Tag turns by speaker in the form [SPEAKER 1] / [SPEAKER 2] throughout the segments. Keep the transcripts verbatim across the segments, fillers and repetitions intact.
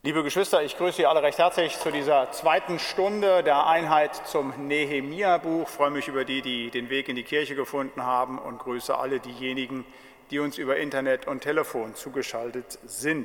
[SPEAKER 1] Liebe Geschwister, ich grüße Sie alle recht herzlich zu dieser zweiten Stunde der Einheit zum Nehemia-Buch. Ich freue mich über die, die den Weg in die Kirche gefunden haben und grüße alle diejenigen, die uns über Internet und Telefon zugeschaltet sind.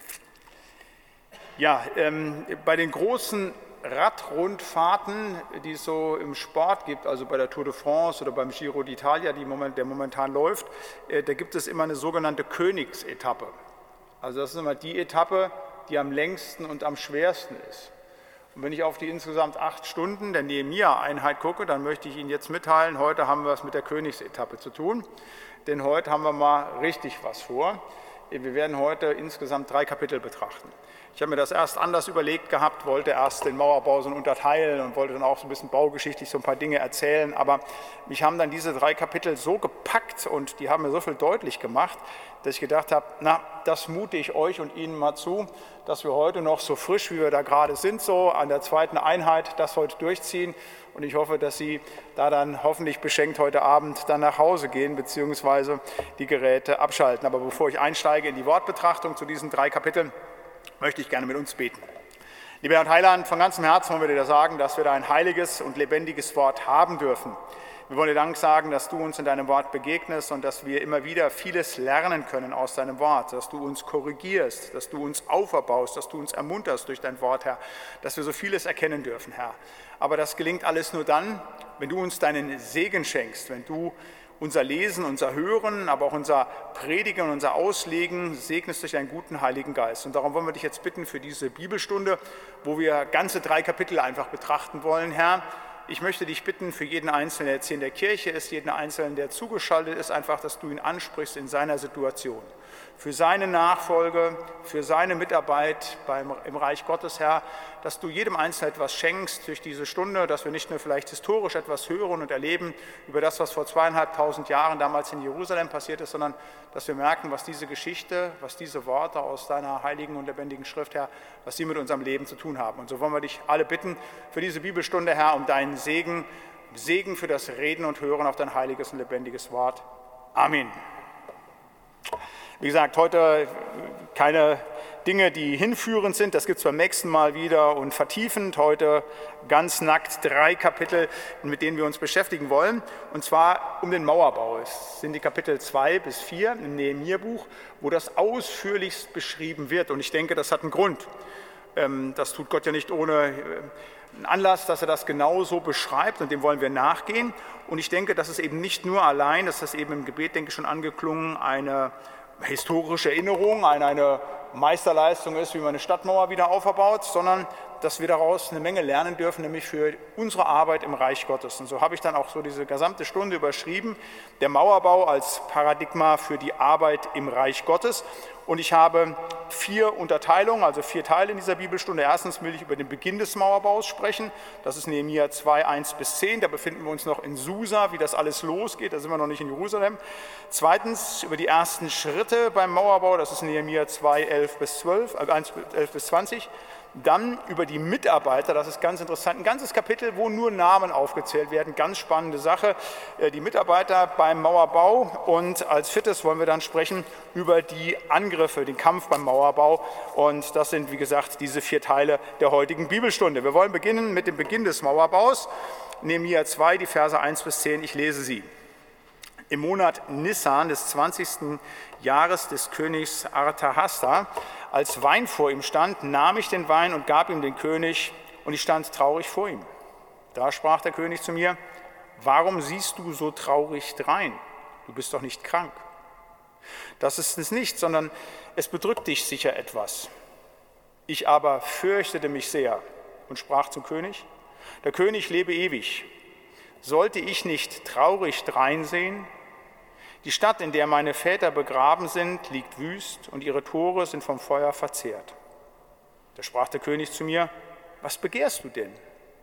[SPEAKER 1] Ja, ähm, bei den großen Radrundfahrten, die es so im Sport gibt, also bei der Tour de France oder beim Giro d'Italia, die moment, der momentan läuft, äh, da gibt es immer eine sogenannte Königsetappe. Also das ist immer die Etappe, die am längsten und am schwersten ist. Und wenn ich auf die insgesamt acht Stunden der Nehemia-Einheit gucke, dann möchte ich Ihnen jetzt mitteilen, heute haben wir es mit der Königsetappe zu tun, denn heute haben wir mal richtig was vor. Wir werden heute insgesamt drei Kapitel betrachten. Ich habe mir das erst anders überlegt gehabt, wollte erst den Mauerbau so unterteilen und wollte dann auch so ein bisschen baugeschichtlich so ein paar Dinge erzählen, aber mich haben dann diese drei Kapitel so gepackt und die haben mir so viel deutlich gemacht, dass ich gedacht habe, na, das mute ich euch und Ihnen mal zu, dass wir heute noch so frisch, wie wir da gerade sind, so an der zweiten Einheit das heute durchziehen. Und ich hoffe, dass Sie da dann hoffentlich beschenkt heute Abend dann nach Hause gehen, beziehungsweise die Geräte abschalten. Aber bevor ich einsteige in die Wortbetrachtung zu diesen drei Kapiteln, möchte ich gerne mit uns beten. Lieber Herr Heiland, von ganzem Herzen wollen wir dir sagen, dass wir da ein heiliges und lebendiges Wort haben dürfen. Wir wollen dir Dank sagen, dass du uns in deinem Wort begegnest und dass wir immer wieder vieles lernen können aus deinem Wort, dass du uns korrigierst, dass du uns auferbaust, dass du uns ermunterst durch dein Wort, Herr, dass wir so vieles erkennen dürfen, Herr. Aber das gelingt alles nur dann, wenn du uns deinen Segen schenkst, wenn du unser Lesen, unser Hören, aber auch unser Predigen und unser Auslegen segnest durch deinen guten Heiligen Geist. Und darum wollen wir dich jetzt bitten für diese Bibelstunde, wo wir ganze drei Kapitel einfach betrachten wollen, Herr. Ich möchte dich bitten, für jeden Einzelnen, der jetzt hier in der Kirche ist, jeden Einzelnen, der zugeschaltet ist, einfach, dass du ihn ansprichst in seiner Situation. Für seine Nachfolge, für seine Mitarbeit beim, im Reich Gottes, Herr, dass du jedem Einzelnen etwas schenkst durch diese Stunde, dass wir nicht nur vielleicht historisch etwas hören und erleben über das, was vor zweieinhalbtausend Jahren damals in Jerusalem passiert ist, sondern dass wir merken, was diese Geschichte, was diese Worte aus deiner heiligen und lebendigen Schrift, Herr, was sie mit unserem Leben zu tun haben. Und so wollen wir dich alle bitten für diese Bibelstunde, Herr, um deinen Segen, Segen für das Reden und Hören auf dein heiliges und lebendiges Wort. Amen. Wie gesagt, heute keine Dinge, die hinführend sind, das gibt es beim nächsten Mal wieder und vertiefend. Heute ganz nackt drei Kapitel, mit denen wir uns beschäftigen wollen, und zwar um den Mauerbau. Es sind die Kapitel zwei bis vier im Nehemia-Buch, wo das ausführlichst beschrieben wird, und ich denke, das hat einen Grund. Das tut Gott ja nicht ohne einen Anlass, dass er das genauso beschreibt, und dem wollen wir nachgehen. Und ich denke, dass es eben nicht nur allein, das ist eben im Gebet, denke ich, schon angeklungen, eine historische Erinnerung an eine Meisterleistung ist, wie man eine Stadtmauer wieder aufbaut, sondern dass wir daraus eine Menge lernen dürfen, nämlich für unsere Arbeit im Reich Gottes. Und so habe ich dann auch so diese gesamte Stunde überschrieben, der Mauerbau als Paradigma für die Arbeit im Reich Gottes. Und ich habe vier Unterteilungen, also vier Teile in dieser Bibelstunde. Erstens will ich über den Beginn des Mauerbaus sprechen. Das ist Nehemia zwei, eins bis zehn. Da befinden wir uns noch in Susa, wie das alles losgeht. Da sind wir noch nicht in Jerusalem. Zweitens über die ersten Schritte beim Mauerbau. Das ist Nehemia zwei, elf bis zwölf, äh, eins, elf bis zwanzig. Dann über die Mitarbeiter, das ist ganz interessant, ein ganzes Kapitel, wo nur Namen aufgezählt werden, ganz spannende Sache, die Mitarbeiter beim Mauerbau. Und als viertes wollen wir dann sprechen über die Angriffe, den Kampf beim Mauerbau, und das sind, wie gesagt, diese vier Teile der heutigen Bibelstunde. Wir wollen beginnen mit dem Beginn des Mauerbaus, Nehemia zwei, die Verse eins bis zehn, ich lese sie. Im Monat Nissan des zwanzigsten Jahres des Königs Artahasta, als Wein vor ihm stand, nahm ich den Wein und gab ihm den König, und ich stand traurig vor ihm. Da sprach der König zu mir: Warum siehst du so traurig drein? Du bist doch nicht krank. Das ist es nicht, sondern es bedrückt dich sicher etwas. Ich aber fürchtete mich sehr und sprach zum König: Der König lebe ewig. Sollte ich nicht traurig dreinsehen? Die Stadt, in der meine Väter begraben sind, liegt wüst, und ihre Tore sind vom Feuer verzehrt. Da sprach der König zu mir: Was begehrst du denn?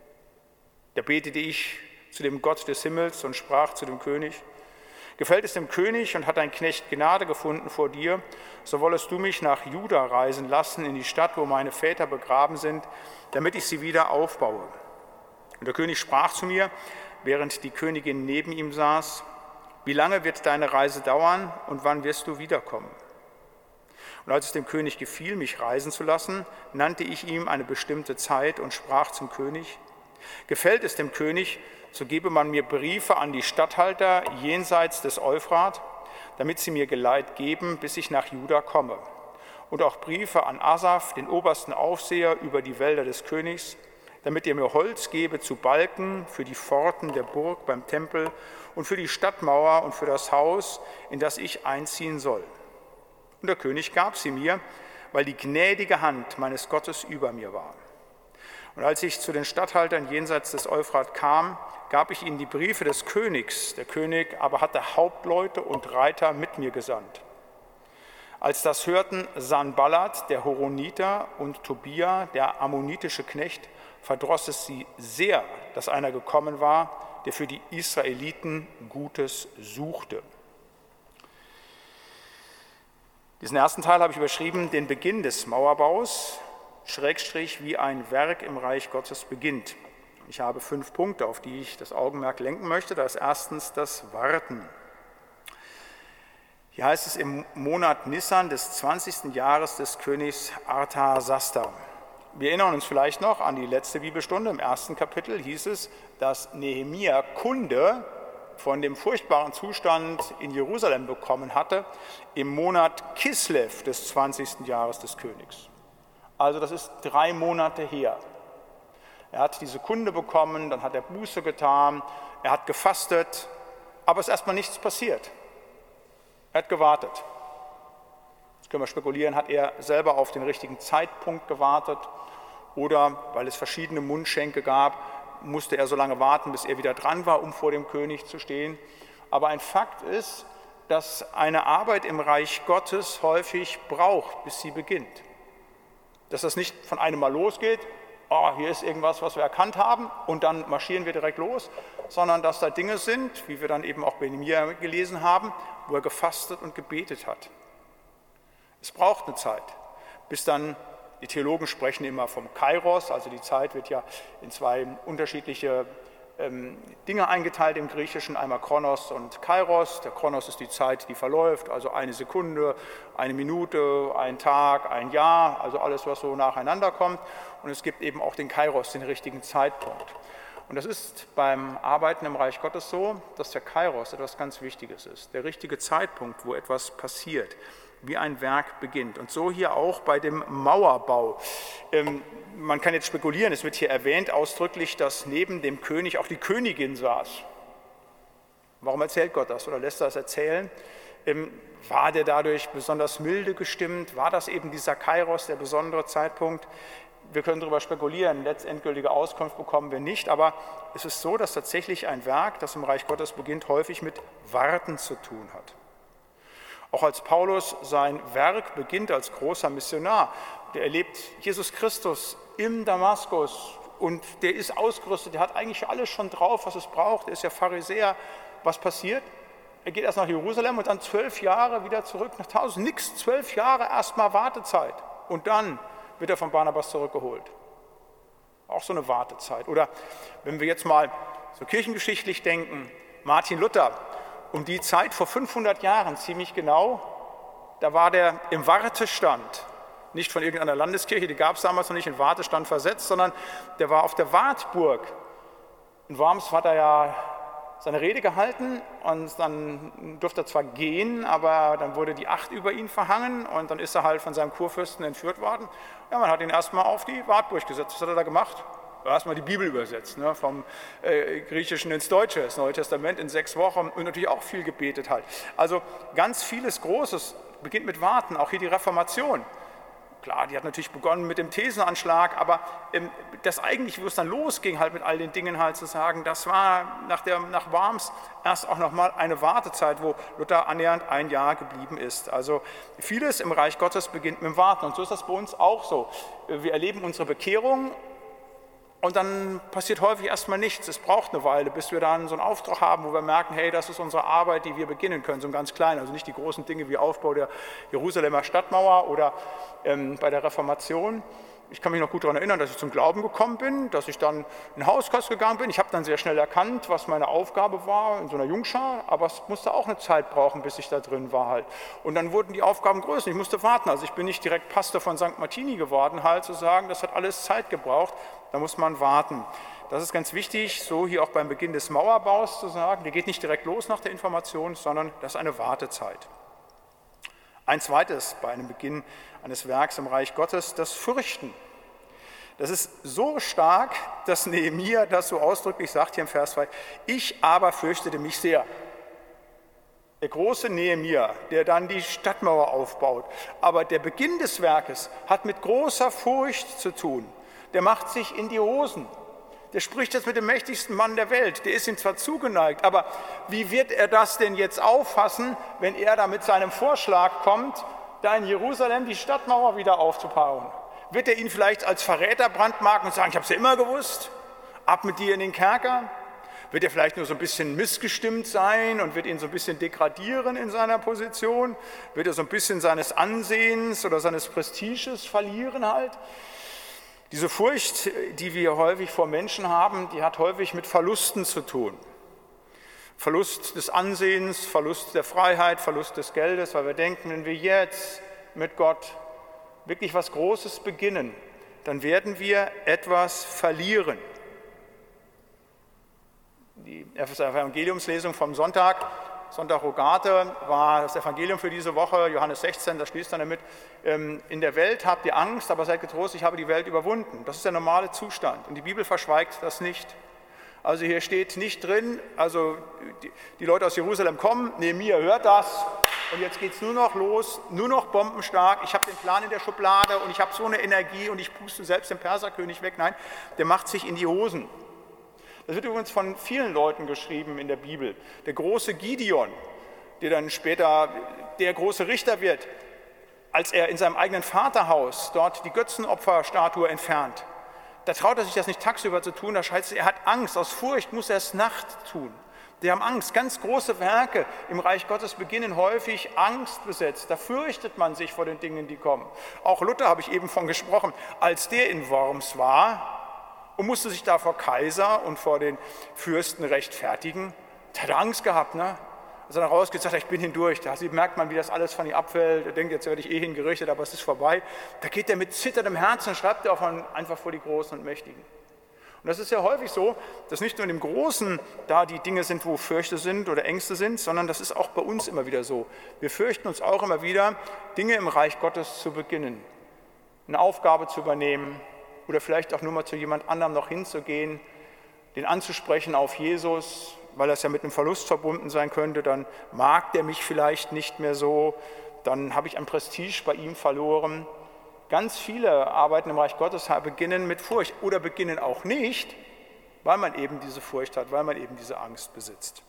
[SPEAKER 1] Da betete ich zu dem Gott des Himmels und sprach zu dem König: Gefällt es dem König und hat ein Knecht Gnade gefunden vor dir, so wollest du mich nach Juda reisen lassen, in die Stadt, wo meine Väter begraben sind, damit ich sie wieder aufbaue. Und der König sprach zu mir, während die Königin neben ihm saß: Wie lange wird deine Reise dauern und wann wirst du wiederkommen? Und als es dem König gefiel, mich reisen zu lassen, nannte ich ihm eine bestimmte Zeit und sprach zum König: Gefällt es dem König, so gebe man mir Briefe an die Statthalter jenseits des Euphrat, damit sie mir Geleit geben, bis ich nach Juda komme. Und auch Briefe an Asaf, den obersten Aufseher über die Wälder des Königs, damit er mir Holz gebe zu Balken für die Pforten der Burg beim Tempel und für die Stadtmauer und für das Haus, in das ich einziehen soll. Und der König gab sie mir, weil die gnädige Hand meines Gottes über mir war. Und als ich zu den Statthaltern jenseits des Euphrat kam, gab ich ihnen die Briefe des Königs. Der König aber hatte Hauptleute und Reiter mit mir gesandt. Als das hörten Sanballat, der Horoniter, und Tobia, der ammonitische Knecht, verdross es sie sehr, dass einer gekommen war, der für die Israeliten Gutes suchte. Diesen ersten Teil habe ich überschrieben, den Beginn des Mauerbaus, Schrägstrich, wie ein Werk im Reich Gottes beginnt. Ich habe fünf Punkte, auf die ich das Augenmerk lenken möchte. Da ist erstens das Warten. Hier heißt es im Monat Nissan des zwanzigsten Jahres des Königs Arthasasta. Wir erinnern uns vielleicht noch an die letzte Bibelstunde. Im ersten Kapitel hieß es, dass Nehemia Kunde von dem furchtbaren Zustand in Jerusalem bekommen hatte im Monat Kislev des zwanzigsten Jahres des Königs. Also das ist drei Monate her. Er hat diese Kunde bekommen, dann hat er Buße getan, er hat gefastet, aber es ist erstmal nichts passiert. Er hat gewartet. Jetzt können wir spekulieren, hat er selber auf den richtigen Zeitpunkt gewartet oder, weil es verschiedene Mundschenke gab, musste er so lange warten, bis er wieder dran war, um vor dem König zu stehen. Aber ein Fakt ist, dass eine Arbeit im Reich Gottes häufig braucht, bis sie beginnt. Dass das nicht von einem Mal losgeht, oh, hier ist irgendwas, was wir erkannt haben und dann marschieren wir direkt los, sondern dass da Dinge sind, wie wir dann eben auch bei Nehemia gelesen haben, wo er gefastet und gebetet hat. Es braucht eine Zeit, bis dann, die Theologen sprechen immer vom Kairos, also die Zeit wird ja in zwei unterschiedliche ähm, Dinge eingeteilt im Griechischen, einmal Chronos und Kairos. Der Chronos ist die Zeit, die verläuft, also eine Sekunde, eine Minute, ein Tag, ein Jahr, also alles, was so nacheinander kommt. Und es gibt eben auch den Kairos, den richtigen Zeitpunkt. Und das ist beim Arbeiten im Reich Gottes so, dass der Kairos etwas ganz Wichtiges ist, der richtige Zeitpunkt, wo etwas passiert, wie ein Werk beginnt. Und so hier auch bei dem Mauerbau. Ähm, man kann jetzt spekulieren, es wird hier erwähnt ausdrücklich, dass neben dem König auch die Königin saß. Warum erzählt Gott das oder lässt er das erzählen? Ähm, war der dadurch besonders milde gestimmt? War das eben dieser Kairos, der besondere Zeitpunkt? Wir können darüber spekulieren, letztendgültige Auskunft bekommen wir nicht, aber es ist so, dass tatsächlich ein Werk, das im Reich Gottes beginnt, häufig mit Warten zu tun hat. Auch als Paulus sein Werk beginnt als großer Missionar, der erlebt Jesus Christus im Damaskus und der ist ausgerüstet, der hat eigentlich alles schon drauf, was es braucht, er ist ja Pharisäer. Was passiert? Er geht erst nach Jerusalem und dann zwölf Jahre wieder zurück nach Tarsus. Nix, zwölf Jahre erstmal Wartezeit und dann wird er von Barnabas zurückgeholt. Auch so eine Wartezeit. Oder wenn wir jetzt mal so kirchengeschichtlich denken, Martin Luther, um die Zeit vor fünfhundert Jahren ziemlich genau, da war der im Wartestand, nicht von irgendeiner Landeskirche, die gab es damals noch nicht, in Wartestand versetzt, sondern der war auf der Wartburg. In Worms hat er ja seine Rede gehalten und dann durfte er zwar gehen, aber dann wurde die Acht über ihn verhangen und dann ist er halt von seinem Kurfürsten entführt worden. Ja, man hat ihn erstmal auf die Wartburg gesetzt. Was hat er da gemacht? Erstmal die Bibel übersetzt, ne, vom äh, Griechischen ins Deutsche, das Neue Testament in sechs Wochen und natürlich auch viel gebetet halt. Also ganz vieles Großes beginnt mit Warten, auch hier die Reformation. Klar, die hat natürlich begonnen mit dem Thesenanschlag, aber ähm, das eigentlich, wo es dann losging, halt mit all den Dingen halt zu sagen, das war nach, der, nach Worms erst auch nochmal eine Wartezeit, wo Luther annähernd ein Jahr geblieben ist. Also vieles im Reich Gottes beginnt mit dem Warten und so ist das bei uns auch so. Wir erleben unsere Bekehrung und dann passiert häufig erstmal nichts. Es braucht eine Weile, bis wir dann so einen Auftrag haben, wo wir merken, hey, das ist unsere Arbeit, die wir beginnen können, so ein ganz klein. Also nicht die großen Dinge wie Aufbau der Jerusalemer Stadtmauer oder ähm, bei der Reformation. Ich kann mich noch gut daran erinnern, dass ich zum Glauben gekommen bin, dass ich dann in Hauskreis gegangen bin. Ich habe dann sehr schnell erkannt, was meine Aufgabe war in so einer Jungschar, aber es musste auch eine Zeit brauchen, bis ich da drin war halt. Und dann wurden die Aufgaben größer, ich musste warten. Also ich bin nicht direkt Pastor von Sankt Martini geworden, halt zu sagen, das hat alles Zeit gebraucht, da muss man warten. Das ist ganz wichtig, so hier auch beim Beginn des Mauerbaus zu sagen, der geht nicht direkt los nach der Information, sondern das ist eine Wartezeit. Ein zweites bei einem Beginn eines Werks im Reich Gottes, das Fürchten. Das ist so stark, dass Nehemia das so ausdrücklich sagt hier im Vers zwei, ich aber fürchtete mich sehr. Der große Nehemia, der dann die Stadtmauer aufbaut, aber der Beginn des Werkes hat mit großer Furcht zu tun. Der macht sich in die Hosen. Der spricht jetzt mit dem mächtigsten Mann der Welt, der ist ihm zwar zugeneigt, aber wie wird er das denn jetzt auffassen, wenn er da mit seinem Vorschlag kommt, da in Jerusalem die Stadtmauer wieder aufzubauen? Wird er ihn vielleicht als Verräter brandmarken und sagen, ich habe es ja immer gewusst, ab mit dir in den Kerker? Wird er vielleicht nur so ein bisschen missgestimmt sein und wird ihn so ein bisschen degradieren in seiner Position? Wird er so ein bisschen seines Ansehens oder seines Prestiges verlieren halt? Diese Furcht, die wir häufig vor Menschen haben, die hat häufig mit Verlusten zu tun. Verlust des Ansehens, Verlust der Freiheit, Verlust des Geldes, weil wir denken, wenn wir jetzt mit Gott wirklich was Großes beginnen, dann werden wir etwas verlieren. Die Evangeliumslesung vom Sonntag, Sonntag Rogate, war das Evangelium für diese Woche, Johannes sechzehn, da schließt dann damit, in der Welt habt ihr Angst, aber seid getrost, ich habe die Welt überwunden. Das ist der normale Zustand und die Bibel verschweigt das nicht. Also hier steht nicht drin, also die, die Leute aus Jerusalem kommen, Nehemia hört das und jetzt geht es nur noch los, nur noch bombenstark, ich habe den Plan in der Schublade und ich habe so eine Energie und ich puste selbst den Perserkönig weg. Nein, der macht sich in die Hosen. Das wird übrigens von vielen Leuten geschrieben in der Bibel. Der große Gideon, der dann später der große Richter wird, als er in seinem eigenen Vaterhaus dort die Götzenopferstatue entfernt, da traut er sich das nicht tagsüber zu tun, da heißt es, er hat Angst, aus Furcht muss er es nachts tun. Die haben Angst, ganz große Werke im Reich Gottes beginnen häufig angstbesetzt, da fürchtet man sich vor den Dingen, die kommen. Auch Luther habe ich eben von gesprochen, als der in Worms war, und musste sich da vor Kaiser und vor den Fürsten rechtfertigen. Der hat Angst gehabt, ne? Als er dann rausgeht, sagt er, ich bin hindurch. Da merkt man, wie das alles von ihm abfällt. Er denkt, jetzt werde ich eh hingerichtet, aber es ist vorbei. Da geht er mit zitterndem Herzen, schreibt er auch einfach vor die Großen und Mächtigen. Und das ist ja häufig so, dass nicht nur in dem Großen da die Dinge sind, wo Fürchte sind oder Ängste sind, sondern das ist auch bei uns immer wieder so. Wir fürchten uns auch immer wieder, Dinge im Reich Gottes zu beginnen, eine Aufgabe zu übernehmen, oder vielleicht auch nur mal zu jemand anderem noch hinzugehen, den anzusprechen auf Jesus, weil das ja mit einem Verlust verbunden sein könnte, dann mag der mich vielleicht nicht mehr so, dann habe ich an Prestige bei ihm verloren. Ganz viele Arbeiten im Reich Gottes beginnen mit Furcht oder beginnen auch nicht, weil man eben diese Furcht hat, weil man eben diese Angst besitzt.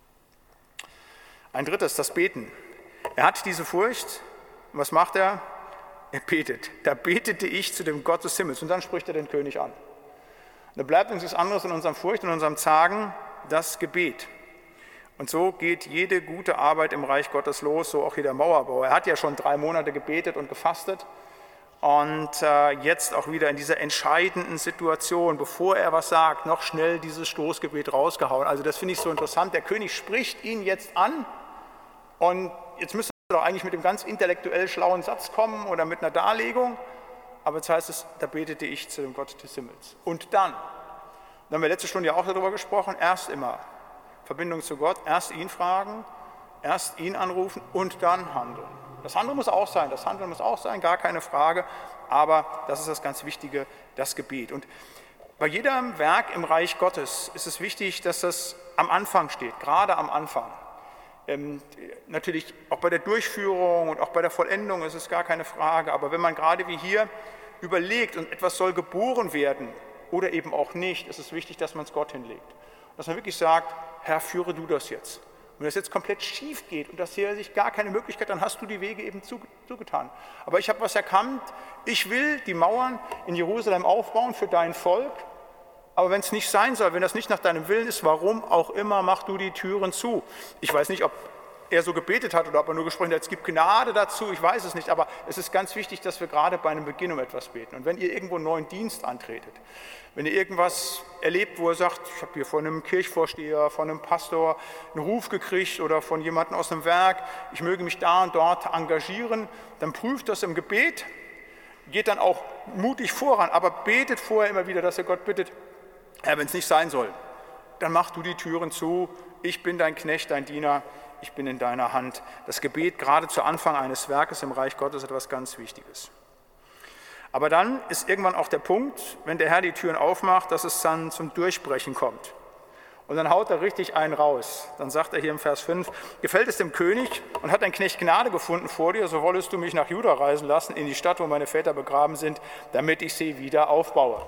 [SPEAKER 1] Ein drittes, das Beten. Er hat diese Furcht und was macht er? Er betet. Da betete ich zu dem Gott des Himmels. Und dann spricht er den König an. Und da bleibt uns nichts anderes in unserem Furcht, in unserem Zagen, das Gebet. Und so geht jede gute Arbeit im Reich Gottes los, so auch hier der Mauerbau. Er hat ja schon drei Monate gebetet und gefastet. Und äh, jetzt auch wieder in dieser entscheidenden Situation, bevor er was sagt, noch schnell dieses Stoßgebet rausgehauen. Also das finde ich so interessant. Der König spricht ihn jetzt an und jetzt müsste doch eigentlich mit einem ganz intellektuell schlauen Satz kommen oder mit einer Darlegung, aber jetzt heißt es, da betete ich zu dem Gott des Himmels. Und dann, da haben wir letzte Stunde ja auch darüber gesprochen, erst immer Verbindung zu Gott, erst ihn fragen, erst ihn anrufen und dann handeln. Das Handeln muss auch sein, das Handeln muss auch sein, gar keine Frage, aber das ist das ganz Wichtige, das Gebet. Und bei jedem Werk im Reich Gottes ist es wichtig, dass das am Anfang steht, gerade am Anfang. Ähm, natürlich auch bei der Durchführung und auch bei der Vollendung ist es gar keine Frage, aber wenn man gerade wie hier überlegt und etwas soll geboren werden oder eben auch nicht, ist es wichtig, dass man es Gott hinlegt. Dass man wirklich sagt, Herr, führe du das jetzt. Wenn das jetzt komplett schief geht und das hier sich gar keine Möglichkeit, dann hast du die Wege eben zugetan. Aber ich habe was erkannt, ich will die Mauern in Jerusalem aufbauen für dein Volk, aber wenn es nicht sein soll, wenn das nicht nach deinem Willen ist, warum auch immer, mach du die Türen zu. Ich weiß nicht, ob er so gebetet hat oder ob er nur gesprochen hat, es gibt Gnade dazu, ich weiß es nicht, aber es ist ganz wichtig, dass wir gerade bei einem Beginn um etwas beten. Und wenn ihr irgendwo einen neuen Dienst antretet, wenn ihr irgendwas erlebt, wo ihr sagt, ich habe hier von einem Kirchvorsteher, von einem Pastor einen Ruf gekriegt oder von jemandem aus einem Werk, ich möge mich da und dort engagieren, dann prüft das im Gebet, geht dann auch mutig voran, aber betet vorher immer wieder, dass ihr Gott bittet, Herr, wenn es nicht sein soll, dann mach du die Türen zu, ich bin dein Knecht, dein Diener, ich bin in deiner Hand. Das Gebet gerade zu Anfang eines Werkes im Reich Gottes ist etwas ganz Wichtiges. Aber dann ist irgendwann auch der Punkt, wenn der Herr die Türen aufmacht, dass es dann zum Durchbrechen kommt. Und dann haut er richtig einen raus. Dann sagt er hier im Vers fünf, gefällt es dem König und hat ein Knecht Gnade gefunden vor dir, so wolltest du mich nach Juda reisen lassen, in die Stadt, wo meine Väter begraben sind, damit ich sie wieder aufbaue.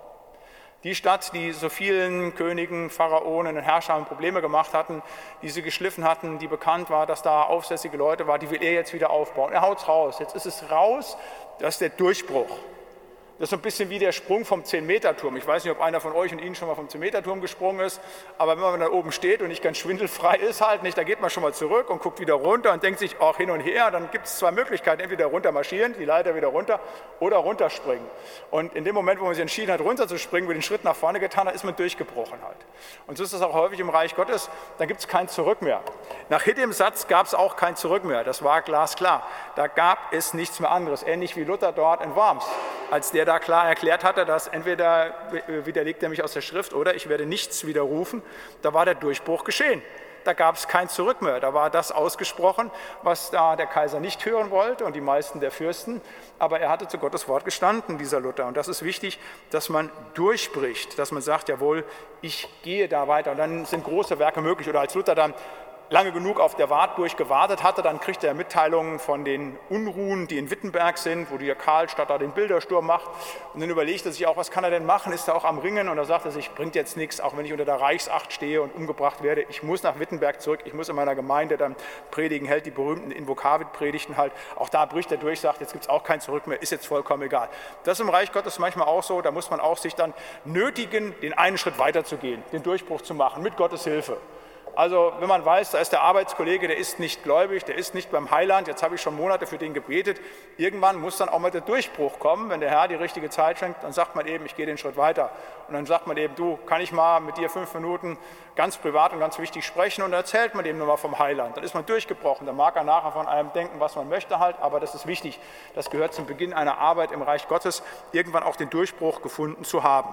[SPEAKER 1] Die Stadt, die so vielen Königen, Pharaonen und Herrschern Probleme gemacht hatten, die sie geschliffen hatten, die bekannt war, dass da aufsässige Leute waren, die will er jetzt wieder aufbauen. Er haut es raus. Jetzt ist es raus, das ist der Durchbruch. Das ist so ein bisschen wie der Sprung vom zehn-Meter-Turm. Ich weiß nicht, ob einer von euch und Ihnen schon mal vom zehn-Meter-Turm gesprungen ist, aber wenn man da oben steht und nicht ganz schwindelfrei ist, halt nicht, da geht man schon mal zurück und guckt wieder runter und denkt sich, auch hin und her. Dann gibt es zwei Möglichkeiten, entweder runter marschieren, die Leiter wieder runter, oder runterspringen. Und in dem Moment, wo man sich entschieden hat, runterzuspringen, wo den Schritt nach vorne getan hat, ist man durchgebrochen halt. Und so ist es auch häufig im Reich Gottes, da gibt es kein Zurück mehr. Nach dem Satz gab es auch kein Zurück mehr, das war glasklar. Da gab es nichts mehr anderes, ähnlich wie Luther dort in Worms, als der da klar erklärt hatte, dass entweder widerlegt er mich aus der Schrift oder ich werde nichts widerrufen, da war der Durchbruch geschehen. Da gab es kein Zurück mehr. Da war das ausgesprochen, was da der Kaiser nicht hören wollte und die meisten der Fürsten. Aber er hatte zu Gottes Wort gestanden, dieser Luther. Und das ist wichtig, dass man durchbricht, dass man sagt, jawohl, ich gehe da weiter. Und dann sind große Werke möglich. Oder als Luther dann lange genug auf der Wartburg gewartet hatte, dann kriegt er Mitteilungen von den Unruhen, die in Wittenberg sind, wo der Karlstadt da den Bildersturm macht. Und dann überlegt er sich auch, was kann er denn machen? Ist er auch am Ringen? Und da sagt er sich, bringt jetzt nichts, auch wenn ich unter der Reichsacht stehe und umgebracht werde. Ich muss nach Wittenberg zurück, ich muss in meiner Gemeinde dann predigen, hält die berühmten Invokavit-Predigten halt. Auch da bricht er durch, sagt, jetzt gibt es auch kein Zurück mehr, ist jetzt vollkommen egal. Das ist im Reich Gottes manchmal auch so, da muss man auch sich dann nötigen, den einen Schritt weiterzugehen, den Durchbruch zu machen, mit Gottes Hilfe. Also wenn man weiß, da ist der Arbeitskollege, der ist nicht gläubig, der ist nicht beim Heiland, jetzt habe ich schon Monate für den gebetet, irgendwann muss dann auch mal der Durchbruch kommen, wenn der Herr die richtige Zeit schenkt, dann sagt man eben, ich gehe den Schritt weiter. Und dann sagt man eben, du, kann ich mal mit dir fünf Minuten ganz privat und ganz wichtig sprechen, und dann erzählt man dem nur mal vom Heiland. Dann ist man durchgebrochen, dann mag er nachher von einem denken, was man möchte halt, aber das ist wichtig, das gehört zum Beginn einer Arbeit im Reich Gottes, irgendwann auch den Durchbruch gefunden zu haben.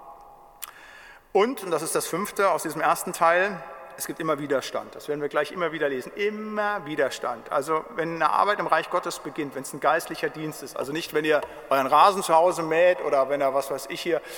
[SPEAKER 1] Und, und das ist das Fünfte aus diesem ersten Teil, es gibt immer Widerstand, das werden wir gleich immer wieder lesen, immer Widerstand. Also wenn eine Arbeit im Reich Gottes beginnt, wenn es ein geistlicher Dienst ist, also nicht, wenn ihr euren Rasen zu Hause mäht oder wenn ihr, was weiß ich hier,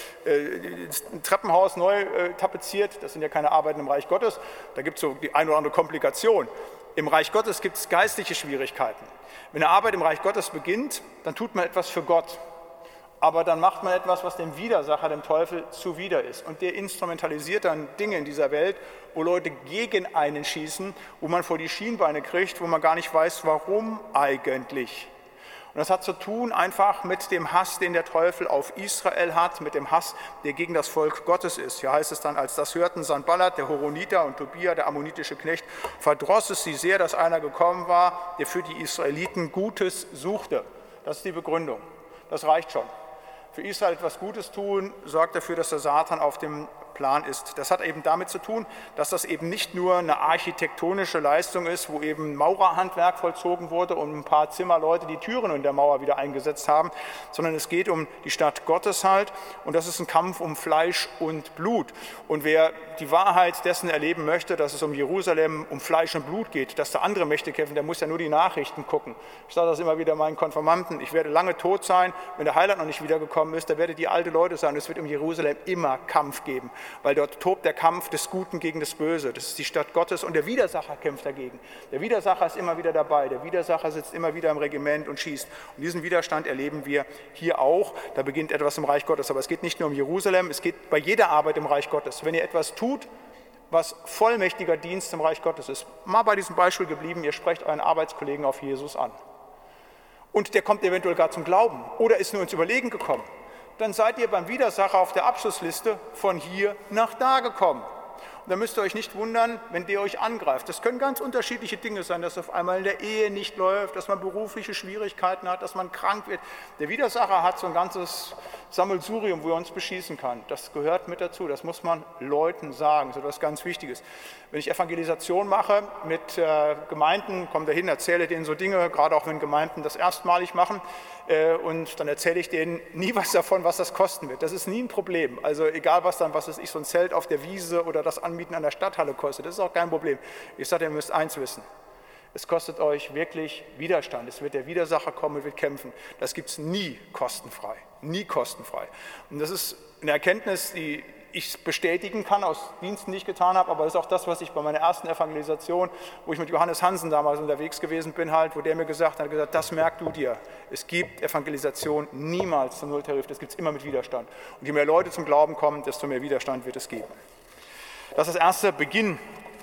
[SPEAKER 1] ein Treppenhaus neu tapeziert, das sind ja keine Arbeiten im Reich Gottes, da gibt es so die eine oder andere Komplikation. Im Reich Gottes gibt es geistliche Schwierigkeiten. Wenn eine Arbeit im Reich Gottes beginnt, dann tut man etwas für Gott. Aber dann macht man etwas, was dem Widersacher, dem Teufel, zuwider ist. Und der instrumentalisiert dann Dinge in dieser Welt, wo Leute gegen einen schießen, wo man vor die Schienbeine kriegt, wo man gar nicht weiß, warum eigentlich. Und das hat zu tun einfach mit dem Hass, den der Teufel auf Israel hat, mit dem Hass, der gegen das Volk Gottes ist. Hier heißt es dann, als das hörten Sanballat, der Horoniter, und Tobia, der ammonitische Knecht, verdross es sie sehr, dass einer gekommen war, der für die Israeliten Gutes suchte. Das ist die Begründung. Das reicht schon. Für Israel etwas Gutes tun, sorgt dafür, dass der Satan auf dem Plan ist. Das hat eben damit zu tun, dass das eben nicht nur eine architektonische Leistung ist, wo eben Maurerhandwerk vollzogen wurde und ein paar Zimmerleute die Türen in der Mauer wieder eingesetzt haben, sondern es geht um die Stadt Gottes halt, und das ist ein Kampf um Fleisch und Blut. Und wer die Wahrheit dessen erleben möchte, dass es um Jerusalem, um Fleisch und Blut geht, dass da andere Mächte kämpfen, der muss ja nur die Nachrichten gucken. Ich sage das immer wieder meinen Konfirmanten, ich werde lange tot sein, wenn der Heiland noch nicht wiedergekommen ist, da werdet ihr alte Leute sein, und es wird um Jerusalem immer Kampf geben, weil dort tobt der Kampf des Guten gegen das Böse. Das ist die Stadt Gottes, und der Widersacher kämpft dagegen. Der Widersacher ist immer wieder dabei, der Widersacher sitzt immer wieder im Regiment und schießt. Und diesen Widerstand erleben wir hier auch. Da beginnt etwas im Reich Gottes, aber es geht nicht nur um Jerusalem, es geht bei jeder Arbeit im Reich Gottes. Wenn ihr etwas tut, was vollmächtiger Dienst im Reich Gottes ist, mal bei diesem Beispiel geblieben, ihr sprecht euren Arbeitskollegen auf Jesus an. Und der kommt eventuell gar zum Glauben oder ist nur ins Überlegen gekommen. Dann seid ihr beim Widersacher auf der Abschlussliste von hier nach da gekommen. Und da müsst ihr euch nicht wundern, wenn der euch angreift. Das können ganz unterschiedliche Dinge sein, dass auf einmal in der Ehe nicht läuft, dass man berufliche Schwierigkeiten hat, dass man krank wird. Der Widersacher hat so ein ganzes Sammelsurium, wo er uns beschießen kann. Das gehört mit dazu, das muss man Leuten sagen, das ist etwas ganz Wichtiges. Wenn ich Evangelisation mache mit äh, Gemeinden, komme dahin, erzähle denen so Dinge, gerade auch wenn Gemeinden das erstmalig machen, äh, und dann erzähle ich denen nie was davon, was das kosten wird. Das ist nie ein Problem. Also egal was dann, was ist ich, so ein Zelt auf der Wiese oder das Anmieten an der Stadthalle kostet, das ist auch kein Problem. Ich sage, ihr müsst eins wissen. Es kostet euch wirklich Widerstand. Es wird der Widersacher kommen und wird kämpfen. Das gibt es nie kostenfrei. Nie kostenfrei. Und das ist eine Erkenntnis, die ich bestätigen kann aus Diensten, die ich getan habe, aber das ist auch das, was ich bei meiner ersten Evangelisation, wo ich mit Johannes Hansen damals unterwegs gewesen bin, halt, wo der mir gesagt hat, gesagt, das merk du dir. Es gibt Evangelisation niemals zum Nulltarif, das gibt es immer mit Widerstand. Und je mehr Leute zum Glauben kommen, desto mehr Widerstand wird es geben. Das ist das erste, Beginn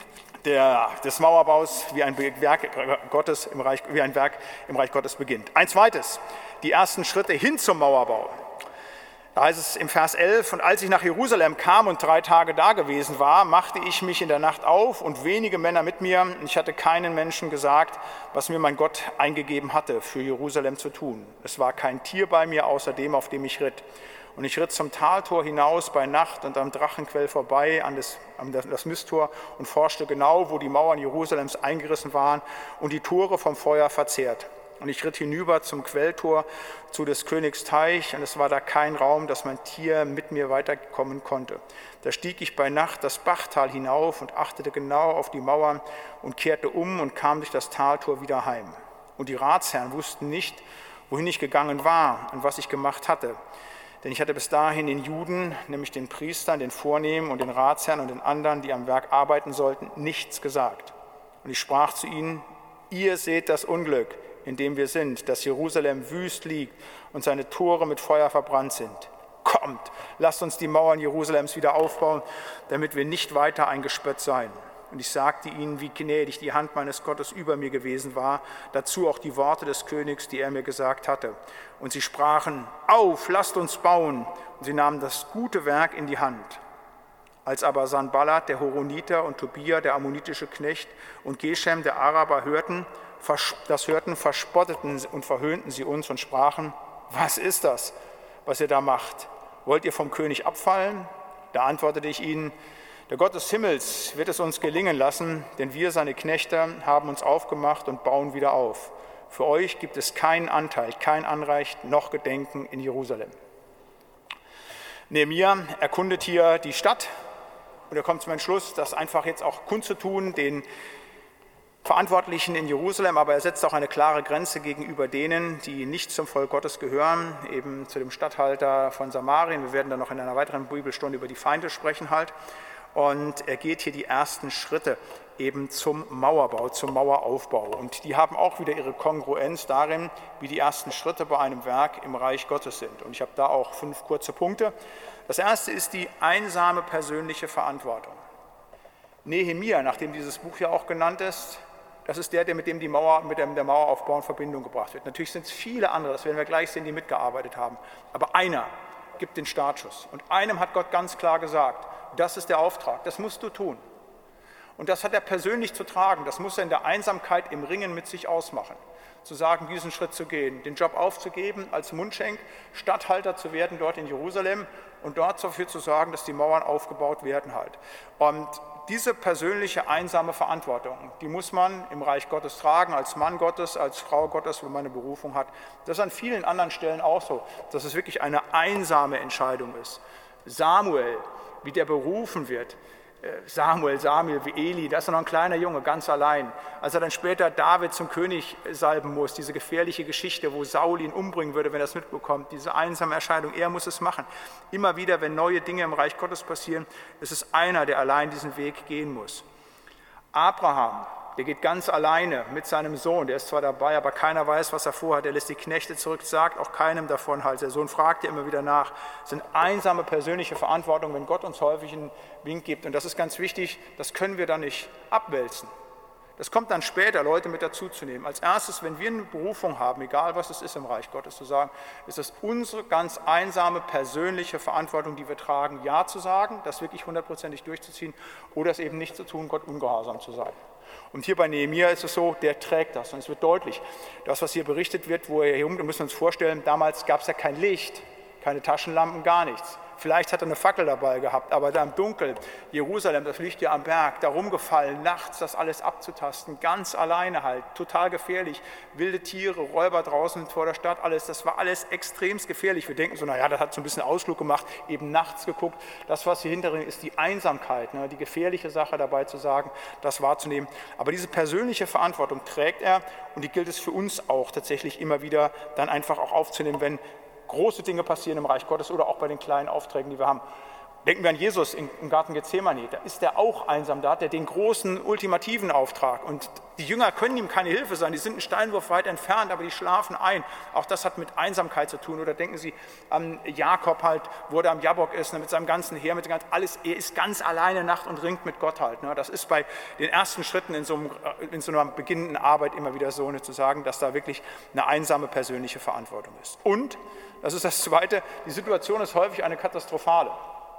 [SPEAKER 1] der, des Mauerbaus, wie ein Werk Gottes im Reich, wie ein Werk im Reich Gottes beginnt. Ein zweites, die ersten Schritte hin zum Mauerbau. Da heißt es im Vers elf, und als ich nach Jerusalem kam und drei Tage da gewesen war, machte ich mich in der Nacht auf und wenige Männer mit mir. Ich hatte keinen Menschen gesagt, was mir mein Gott eingegeben hatte, für Jerusalem zu tun. Es war kein Tier bei mir, außer dem, auf dem ich ritt. Und ich ritt zum Taltor hinaus bei Nacht und am Drachenquell vorbei an das, an das Misttor und forschte genau, wo die Mauern Jerusalems eingerissen waren und die Tore vom Feuer verzehrt. Und ich ritt hinüber zum Quelltor, zu des Königs Teich, und es war da kein Raum, dass mein Tier mit mir weiterkommen konnte. Da stieg ich bei Nacht das Bachtal hinauf und achtete genau auf die Mauern und kehrte um und kam durch das Taltor wieder heim. Und die Ratsherren wussten nicht, wohin ich gegangen war und was ich gemacht hatte. Denn ich hatte bis dahin den Juden, nämlich den Priestern, den Vornehmen und den Ratsherren und den anderen, die am Werk arbeiten sollten, nichts gesagt. Und ich sprach zu ihnen, ihr seht das Unglück, in dem wir sind, dass Jerusalem wüst liegt und seine Tore mit Feuer verbrannt sind. Kommt, lasst uns die Mauern Jerusalems wieder aufbauen, damit wir nicht weiter eingesperrt seien. Und ich sagte ihnen, wie gnädig die Hand meines Gottes über mir gewesen war, dazu auch die Worte des Königs, die er mir gesagt hatte. Und sie sprachen, auf, lasst uns bauen. Und sie nahmen das gute Werk in die Hand. Als aber Sanballat, der Horoniter, und Tobia, der ammonitische Knecht, und Geshem, der Araber, hörten, das hörten, verspotteten und verhöhnten sie uns und sprachen, was ist das, was ihr da macht? Wollt ihr vom König abfallen? Da antwortete ich ihnen, der Gott des Himmels wird es uns gelingen lassen, denn wir, seine Knechte, haben uns aufgemacht und bauen wieder auf. Für euch gibt es keinen Anteil, kein Anrecht, noch Gedenken in Jerusalem. Nehemia erkundet hier die Stadt und er kommt zum Entschluss, das einfach jetzt auch kundzutun, den Verantwortlichen in Jerusalem, aber er setzt auch eine klare Grenze gegenüber denen, die nicht zum Volk Gottes gehören, eben zu dem Statthalter von Samarien. Wir werden dann noch in einer weiteren Bibelstunde über die Feinde sprechen halt. Und er geht hier die ersten Schritte eben zum Mauerbau, zum Maueraufbau. Und die haben auch wieder ihre Kongruenz darin, wie die ersten Schritte bei einem Werk im Reich Gottes sind. Und ich habe da auch fünf kurze Punkte. Das erste ist die einsame persönliche Verantwortung. Nehemia, nachdem dieses Buch ja auch genannt ist, das ist der, der mit dem die Mauer, mit dem der Maueraufbau in Verbindung gebracht wird. Natürlich sind es viele andere, das werden wir gleich sehen, die mitgearbeitet haben. Aber einer gibt den Startschuss. Und einem hat Gott ganz klar gesagt, das ist der Auftrag, das musst du tun. Und das hat er persönlich zu tragen, das muss er in der Einsamkeit im Ringen mit sich ausmachen. Zu sagen, diesen Schritt zu gehen, den Job aufzugeben, als Mundschenk, Statthalter zu werden dort in Jerusalem und dort dafür zu sorgen, dass die Mauern aufgebaut werden halt. Und diese persönliche einsame Verantwortung, die muss man im Reich Gottes tragen, als Mann Gottes, als Frau Gottes, wenn man eine Berufung hat. Das ist an vielen anderen Stellen auch so, dass es wirklich eine einsame Entscheidung ist. Samuel, wie der berufen wird, Samuel, Samuel, wie Eli, da ist noch ein kleiner Junge, ganz allein. Als er dann später David zum König salben muss, diese gefährliche Geschichte, wo Saul ihn umbringen würde, wenn er es mitbekommt, diese einsame Erscheinung, er muss es machen. Immer wieder, wenn neue Dinge im Reich Gottes passieren, ist es einer, der allein diesen Weg gehen muss. Abraham, der geht ganz alleine mit seinem Sohn, der ist zwar dabei, aber keiner weiß, was er vorhat, er lässt die Knechte zurück, sagt auch keinem davon halt. Der Sohn fragt ja immer wieder nach. Das sind einsame persönliche Verantwortung, wenn Gott uns häufig einen Wink gibt. Und das ist ganz wichtig, das können wir dann nicht abwälzen. Das kommt dann später, Leute mit dazuzunehmen. Als erstes, wenn wir eine Berufung haben, egal was es ist im Reich Gottes, zu sagen, ist es unsere ganz einsame, persönliche Verantwortung, die wir tragen, Ja zu sagen, das wirklich hundertprozentig durchzuziehen oder es eben nicht zu tun, Gott ungehorsam zu sein. Und hier bei Nehemia ist es so, der trägt das und es wird deutlich. Das, was hier berichtet wird, wo er hier um, da müssen wir uns vorstellen, damals gab es ja kein Licht, keine Taschenlampen, gar nichts. Vielleicht hat er eine Fackel dabei gehabt, aber da im Dunkeln, Jerusalem, das liegt ja am Berg, da rumgefallen, nachts das alles abzutasten, ganz alleine halt, total gefährlich. Wilde Tiere, Räuber draußen vor der Stadt, alles, das war alles extremst gefährlich. Wir denken so, naja, das hat so ein bisschen Ausflug gemacht, eben nachts geguckt. Das, was hier hinterhin ist, die Einsamkeit, ne, die gefährliche Sache dabei zu sagen, das wahrzunehmen. Aber diese persönliche Verantwortung trägt er und die gilt es für uns auch tatsächlich immer wieder dann einfach auch aufzunehmen, wenn große Dinge passieren im Reich Gottes oder auch bei den kleinen Aufträgen, die wir haben. Denken wir an Jesus im Garten Gethsemane, da ist er auch einsam, da hat er den großen, ultimativen Auftrag und die Jünger können ihm keine Hilfe sein, die sind einen Steinwurf weit entfernt, aber die schlafen ein. Auch das hat mit Einsamkeit zu tun. Oder denken Sie an Jakob halt, wo er am Jabok ist, mit seinem ganzen Heer, mit dem ganzen, alles, er ist ganz alleine Nacht und ringt mit Gott halt. Das ist bei den ersten Schritten in so, einem, in so einer beginnenden Arbeit immer wieder so, zu sagen, dass da wirklich eine einsame persönliche Verantwortung ist. Und, das ist das Zweite, die Situation ist häufig eine katastrophale.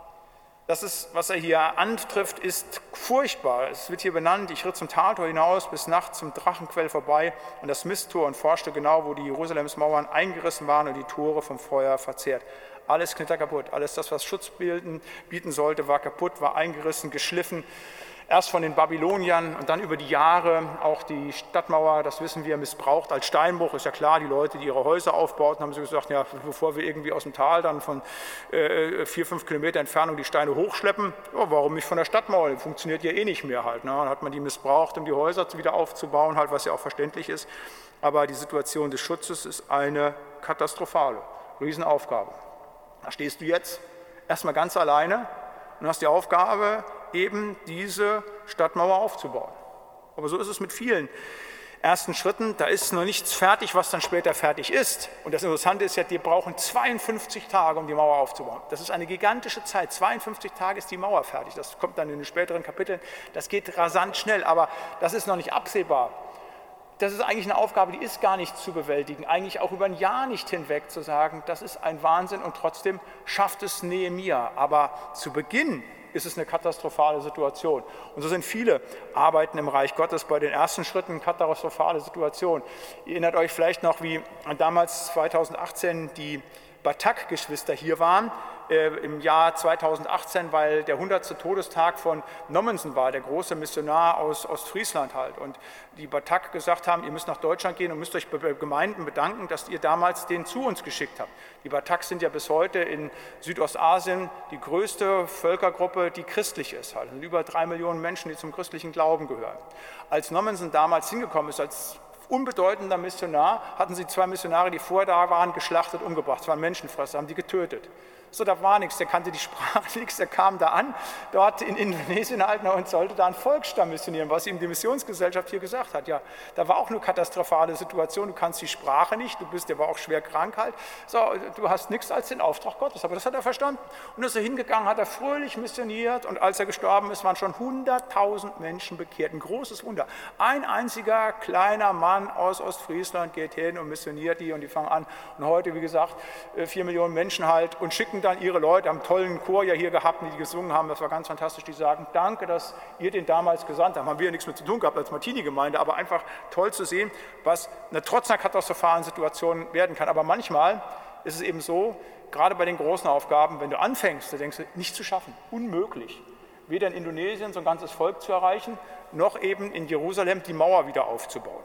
[SPEAKER 1] Das ist, was er hier antrifft, ist furchtbar. Es wird hier benannt, ich ritt zum Taltor hinaus, bis nachts zum Drachenquell vorbei und das Misttor und forschte genau, wo die Jerusalemsmauern eingerissen waren und die Tore vom Feuer verzehrt. Alles knitterkaputt, alles das, was Schutz bilden, bieten sollte, war kaputt, war eingerissen, geschliffen. Erst von den Babyloniern und dann über die Jahre auch die Stadtmauer, das wissen wir, missbraucht als Steinbruch. Ist ja klar, die Leute, die ihre Häuser aufbauten, haben sie gesagt, ja, bevor wir irgendwie aus dem Tal dann von äh, vier, fünf Kilometer Entfernung die Steine hochschleppen, ja, warum nicht von der Stadtmauer? Die funktioniert ja eh nicht mehr halt. Ne? Dann hat man die missbraucht, um die Häuser wieder aufzubauen, halt, was ja auch verständlich ist. Aber die Situation des Schutzes ist eine katastrophale Riesenaufgabe. Da stehst du jetzt erstmal ganz alleine und hast die Aufgabe, eben diese Stadtmauer aufzubauen. Aber so ist es mit vielen ersten Schritten. Da ist noch nichts fertig, was dann später fertig ist. Und das Interessante ist ja, die brauchen zweiundfünfzig Tage, um die Mauer aufzubauen. Das ist eine gigantische Zeit. zweiundfünfzig Tage ist die Mauer fertig. Das kommt dann in den späteren Kapiteln. Das geht rasant schnell, aber das ist noch nicht absehbar. Das ist eigentlich eine Aufgabe, die ist gar nicht zu bewältigen, eigentlich auch über ein Jahr nicht hinweg zu sagen, das ist ein Wahnsinn und trotzdem schafft es Nehemia. Aber zu Beginn ist es eine katastrophale Situation. Und so sind viele Arbeiten im Reich Gottes bei den ersten Schritten eine katastrophale Situation. Ihr erinnert euch vielleicht noch, wie damals zweitausendachtzehn die Batak-Geschwister hier waren, äh, im Jahr zweitausendachtzehn, weil der hundertste Todestag von Nommensen war, der große Missionar aus Ostfriesland halt. Und die Batak gesagt haben, ihr müsst nach Deutschland gehen und müsst euch bei Gemeinden bedanken, dass ihr damals den zu uns geschickt habt. Die Batak sind ja bis heute in Südostasien die größte Völkergruppe, die christlich ist. Halt. Es sind über drei Millionen Menschen, die zum christlichen Glauben gehören. Als Nommensen damals hingekommen ist, als unbedeutender Missionar, hatten sie zwei Missionare, die vorher da waren, geschlachtet, umgebracht. Das waren Menschenfresser, haben die getötet. So, da war nichts, der kannte die Sprache nichts, der kam da an, dort in Indonesien halt noch und sollte da einen Volksstamm missionieren, was ihm die Missionsgesellschaft hier gesagt hat. Ja, da war auch eine katastrophale Situation, du kannst die Sprache nicht, du bist, der war auch schwer krank halt. So, du hast nichts als den Auftrag Gottes, aber das hat er verstanden. Und ist er hingegangen, hat er fröhlich missioniert und als er gestorben ist, waren schon hunderttausend Menschen bekehrt. Ein großes Wunder. Ein einziger kleiner Mann aus Ostfriesland geht hin und missioniert die und die fangen an. Und heute, wie gesagt, vier Millionen Menschen halt und schicken dann ihre Leute, haben einen tollen Chor ja hier gehabt, die gesungen haben, das war ganz fantastisch, die sagen, danke, dass ihr den damals gesandt habt. Haben wir ja nichts mit zu tun gehabt als Martini-Gemeinde, aber einfach toll zu sehen, was eine, trotz einer katastrophalen Situation werden kann. Aber manchmal ist es eben so, gerade bei den großen Aufgaben, wenn du anfängst, da denkst du, nicht zu schaffen, unmöglich. Weder in Indonesien so ein ganzes Volk zu erreichen, noch eben in Jerusalem die Mauer wieder aufzubauen.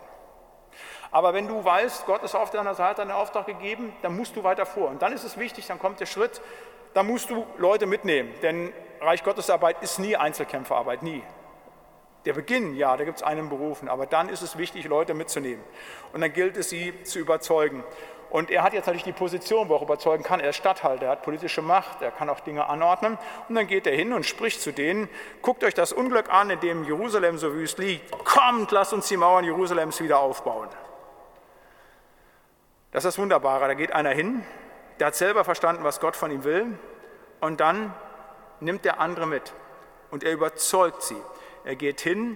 [SPEAKER 1] Aber wenn du weißt, Gott ist auf deiner Seite, einen Auftrag gegeben, dann musst du weiter vor. Und dann ist es wichtig, dann kommt der Schritt, da musst du Leute mitnehmen. Denn Reich Gottes Arbeit ist nie Einzelkämpferarbeit, nie. Der Beginn, ja, da gibt es einen berufen, aber dann ist es wichtig, Leute mitzunehmen. Und dann gilt es, sie zu überzeugen. Und er hat jetzt natürlich die Position, wo er auch überzeugen kann. Er ist Statthalter, er hat politische Macht, er kann auch Dinge anordnen. Und dann geht er hin und spricht zu denen, guckt euch das Unglück an, in dem Jerusalem so wüst liegt. Kommt, lasst uns die Mauern Jerusalems wieder aufbauen. Das ist das Wunderbare, da geht einer hin, der hat selber verstanden, was Gott von ihm will und dann nimmt der andere mit und er überzeugt sie. Er geht hin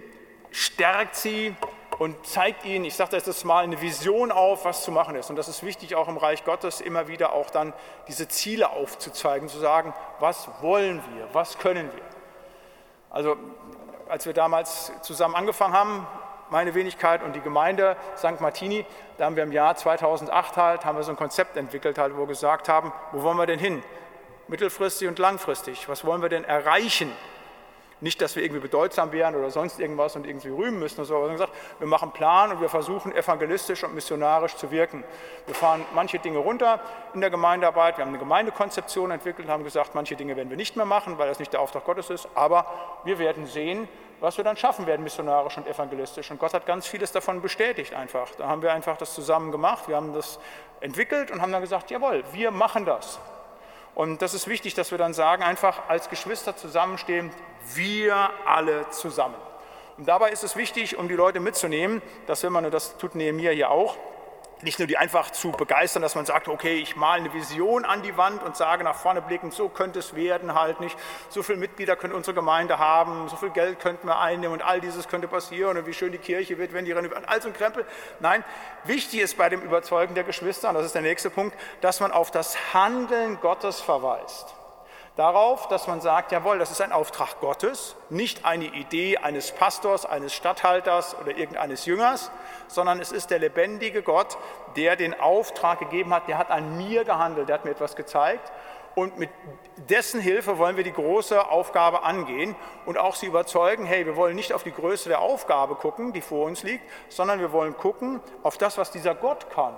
[SPEAKER 1] stärkt sie und zeigt ihnen, ich sage das mal, eine Vision auf, was zu machen ist. Und das ist wichtig auch im Reich Gottes, immer wieder auch dann diese Ziele aufzuzeigen, zu sagen, was wollen wir, was können wir. Also als wir damals zusammen angefangen haben, meine Wenigkeit und die Gemeinde Sankt Martini, da haben wir im Jahr zweitausendacht halt, haben wir so ein Konzept entwickelt, halt, wo wir gesagt haben, wo wollen wir denn hin? Mittelfristig und langfristig, was wollen wir denn erreichen? Nicht, dass wir irgendwie bedeutsam wären oder sonst irgendwas und irgendwie rühmen müssen, oder so, aber wir haben gesagt, wir machen einen Plan und wir versuchen evangelistisch und missionarisch zu wirken. Wir fahren manche Dinge runter in der Gemeindearbeit, wir haben eine Gemeindekonzeption entwickelt, haben gesagt, manche Dinge werden wir nicht mehr machen, weil das nicht der Auftrag Gottes ist, aber wir werden sehen, was wir dann schaffen werden, missionarisch und evangelistisch. Und Gott hat ganz vieles davon bestätigt einfach. Da haben wir einfach das zusammen gemacht, wir haben das entwickelt und haben dann gesagt, jawohl, wir machen das. Und das ist wichtig, dass wir dann sagen, einfach als Geschwister zusammenstehen, wir alle zusammen. Und dabei ist es wichtig, um die Leute mitzunehmen, dass wenn man, und das tut Nehemia hier auch, nicht nur die einfach zu begeistern, dass man sagt, okay, ich male eine Vision an die Wand und sage nach vorne blickend, so könnte es werden halt nicht, so viele Mitglieder könnte unsere Gemeinde haben, so viel Geld könnten wir einnehmen und all dieses könnte passieren und wie schön die Kirche wird, wenn die renovieren, all so ein Krempel. Nein, wichtig ist bei dem Überzeugen der Geschwister, und das ist der nächste Punkt, dass man auf das Handeln Gottes verweist. Darauf, dass man sagt, jawohl, das ist ein Auftrag Gottes, nicht eine Idee eines Pastors, eines Statthalters oder irgendeines Jüngers, sondern es ist der lebendige Gott, der den Auftrag gegeben hat, der hat an mir gehandelt, der hat mir etwas gezeigt und mit dessen Hilfe wollen wir die große Aufgabe angehen und auch sie überzeugen, hey, wir wollen nicht auf die Größe der Aufgabe gucken, die vor uns liegt, sondern wir wollen gucken auf das, was dieser Gott kann.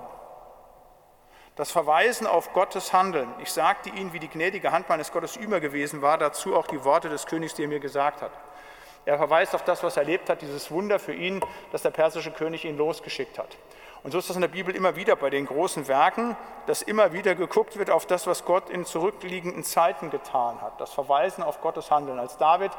[SPEAKER 1] Das Verweisen auf Gottes Handeln. Ich sagte Ihnen, wie die gnädige Hand meines Gottes über gewesen war, dazu auch die Worte des Königs, die er mir gesagt hat. Er verweist auf das, was er erlebt hat, dieses Wunder für ihn, dass der persische König ihn losgeschickt hat. Und so ist das in der Bibel immer wieder bei den großen Werken, dass immer wieder geguckt wird auf das, was Gott in zurückliegenden Zeiten getan hat. Das Verweisen auf Gottes Handeln. Als David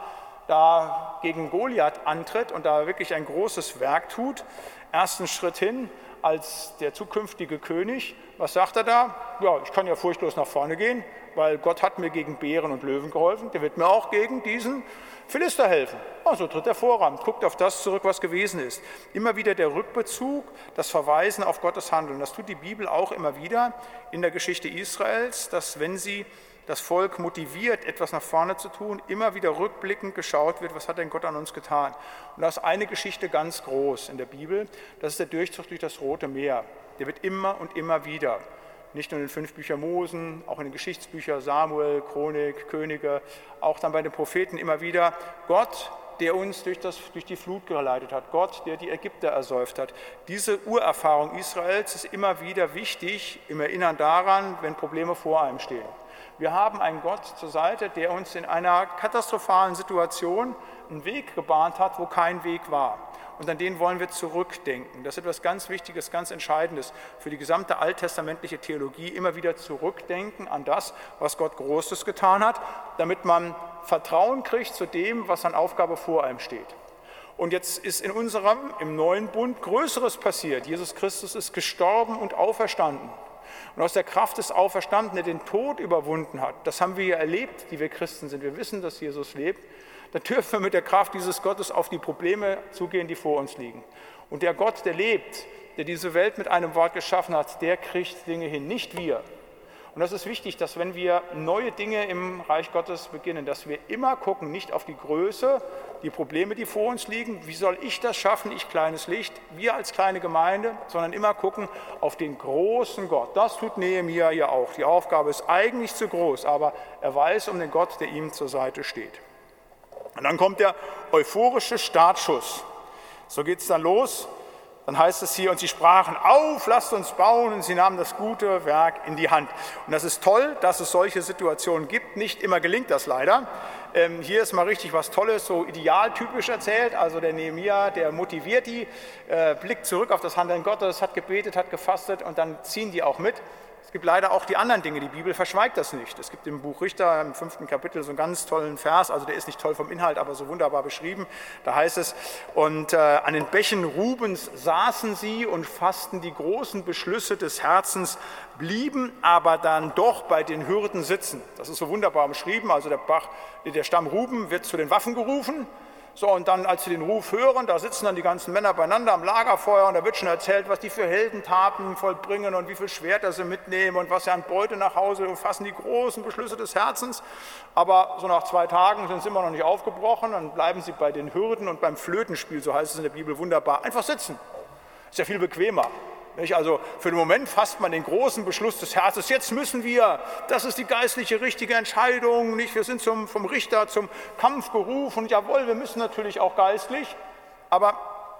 [SPEAKER 1] da gegen Goliath antritt und da wirklich ein großes Werk tut, ersten Schritt hin, als der zukünftige König, was sagt er da? Ja, ich kann ja furchtlos nach vorne gehen, weil Gott hat mir gegen Bären und Löwen geholfen, der wird mir auch gegen diesen Philister helfen. Also tritt er voran, guckt auf das zurück, was gewesen ist. Immer wieder der Rückbezug, das Verweisen auf Gottes Handeln. Das tut die Bibel auch immer wieder in der Geschichte Israels, dass wenn sie das Volk motiviert, etwas nach vorne zu tun, immer wieder rückblickend geschaut wird, was hat denn Gott an uns getan. Und da ist eine Geschichte ganz groß in der Bibel, das ist der Durchzug durch das Rote Meer. Der wird immer und immer wieder, nicht nur in den fünf Büchern Mosen, auch in den Geschichtsbüchern Samuel, Chronik, Könige, auch dann bei den Propheten immer wieder, Gott, der uns durch, das, durch die Flut geleitet hat, Gott, der die Ägypter ersäuft hat. Diese Urerfahrung Israels ist immer wieder wichtig, im Erinnern daran, wenn Probleme vor einem stehen. Wir haben einen Gott zur Seite, der uns in einer katastrophalen Situation einen Weg gebahnt hat, wo kein Weg war. Und an den wollen wir zurückdenken. Das ist etwas ganz Wichtiges, ganz Entscheidendes für die gesamte alttestamentliche Theologie, immer wieder zurückdenken an das, was Gott Großes getan hat, damit man Vertrauen kriegt zu dem, was an Aufgabe vor einem steht. Und jetzt ist in unserem, im neuen Bund Größeres passiert. Jesus Christus ist gestorben und auferstanden. Und aus der Kraft des Auferstandenen, der den Tod überwunden hat, das haben wir ja erlebt, die wir Christen sind. Wir wissen, dass Jesus lebt. Da dürfen wir mit der Kraft dieses Gottes auf die Probleme zugehen, die vor uns liegen. Und der Gott, der lebt, der diese Welt mit einem Wort geschaffen hat, der kriegt Dinge hin, nicht wir. Und das ist wichtig, dass wenn wir neue Dinge im Reich Gottes beginnen, dass wir immer gucken, nicht auf die Größe, die Probleme, die vor uns liegen, wie soll ich das schaffen, ich kleines Licht, wir als kleine Gemeinde, sondern immer gucken auf den großen Gott. Das tut Nehemia ja auch. Die Aufgabe ist eigentlich zu groß, aber er weiß um den Gott, der ihm zur Seite steht. Und dann kommt der euphorische Startschuss. So geht es dann los. Dann heißt es hier, und sie sprachen, auf, lasst uns bauen, und sie nahmen das gute Werk in die Hand. Und das ist toll, dass es solche Situationen gibt. Nicht immer gelingt das leider. Ähm, hier ist mal richtig was Tolles, so idealtypisch erzählt. Also der Nehemia, der motiviert die, äh, blickt zurück auf das Handeln Gottes, hat gebetet, hat gefastet und dann ziehen die auch mit. Es gibt leider auch die anderen Dinge, die Bibel verschweigt das nicht. Es gibt im Buch Richter im fünften Kapitel so einen ganz tollen Vers, also der ist nicht toll vom Inhalt, aber so wunderbar beschrieben. Da heißt es, und äh, an den Bächen Rubens saßen sie und fassten die großen Beschlüsse des Herzens, blieben aber dann doch bei den Hürden sitzen. Das ist so wunderbar beschrieben, also der, Bach, der Stamm Ruben wird zu den Waffen gerufen, So, und dann, als sie den Ruf hören, da sitzen dann die ganzen Männer beieinander am Lagerfeuer und da wird schon erzählt, was die für Heldentaten vollbringen und wie viel Schwerter sie mitnehmen und was sie an Beute nach Hause und fassen die großen Beschlüsse des Herzens. Aber so nach zwei Tagen sind sie immer noch nicht aufgebrochen, dann bleiben sie bei den Hürden und beim Flötenspiel, so heißt es in der Bibel wunderbar, einfach sitzen. Ist ja viel bequemer. Nicht? Also für den Moment fasst man den großen Beschluss des Herzens, jetzt müssen wir, das ist die geistliche richtige Entscheidung, nicht? Wir sind zum, vom Richter zum Kampf gerufen und jawohl, wir müssen natürlich auch geistlich, aber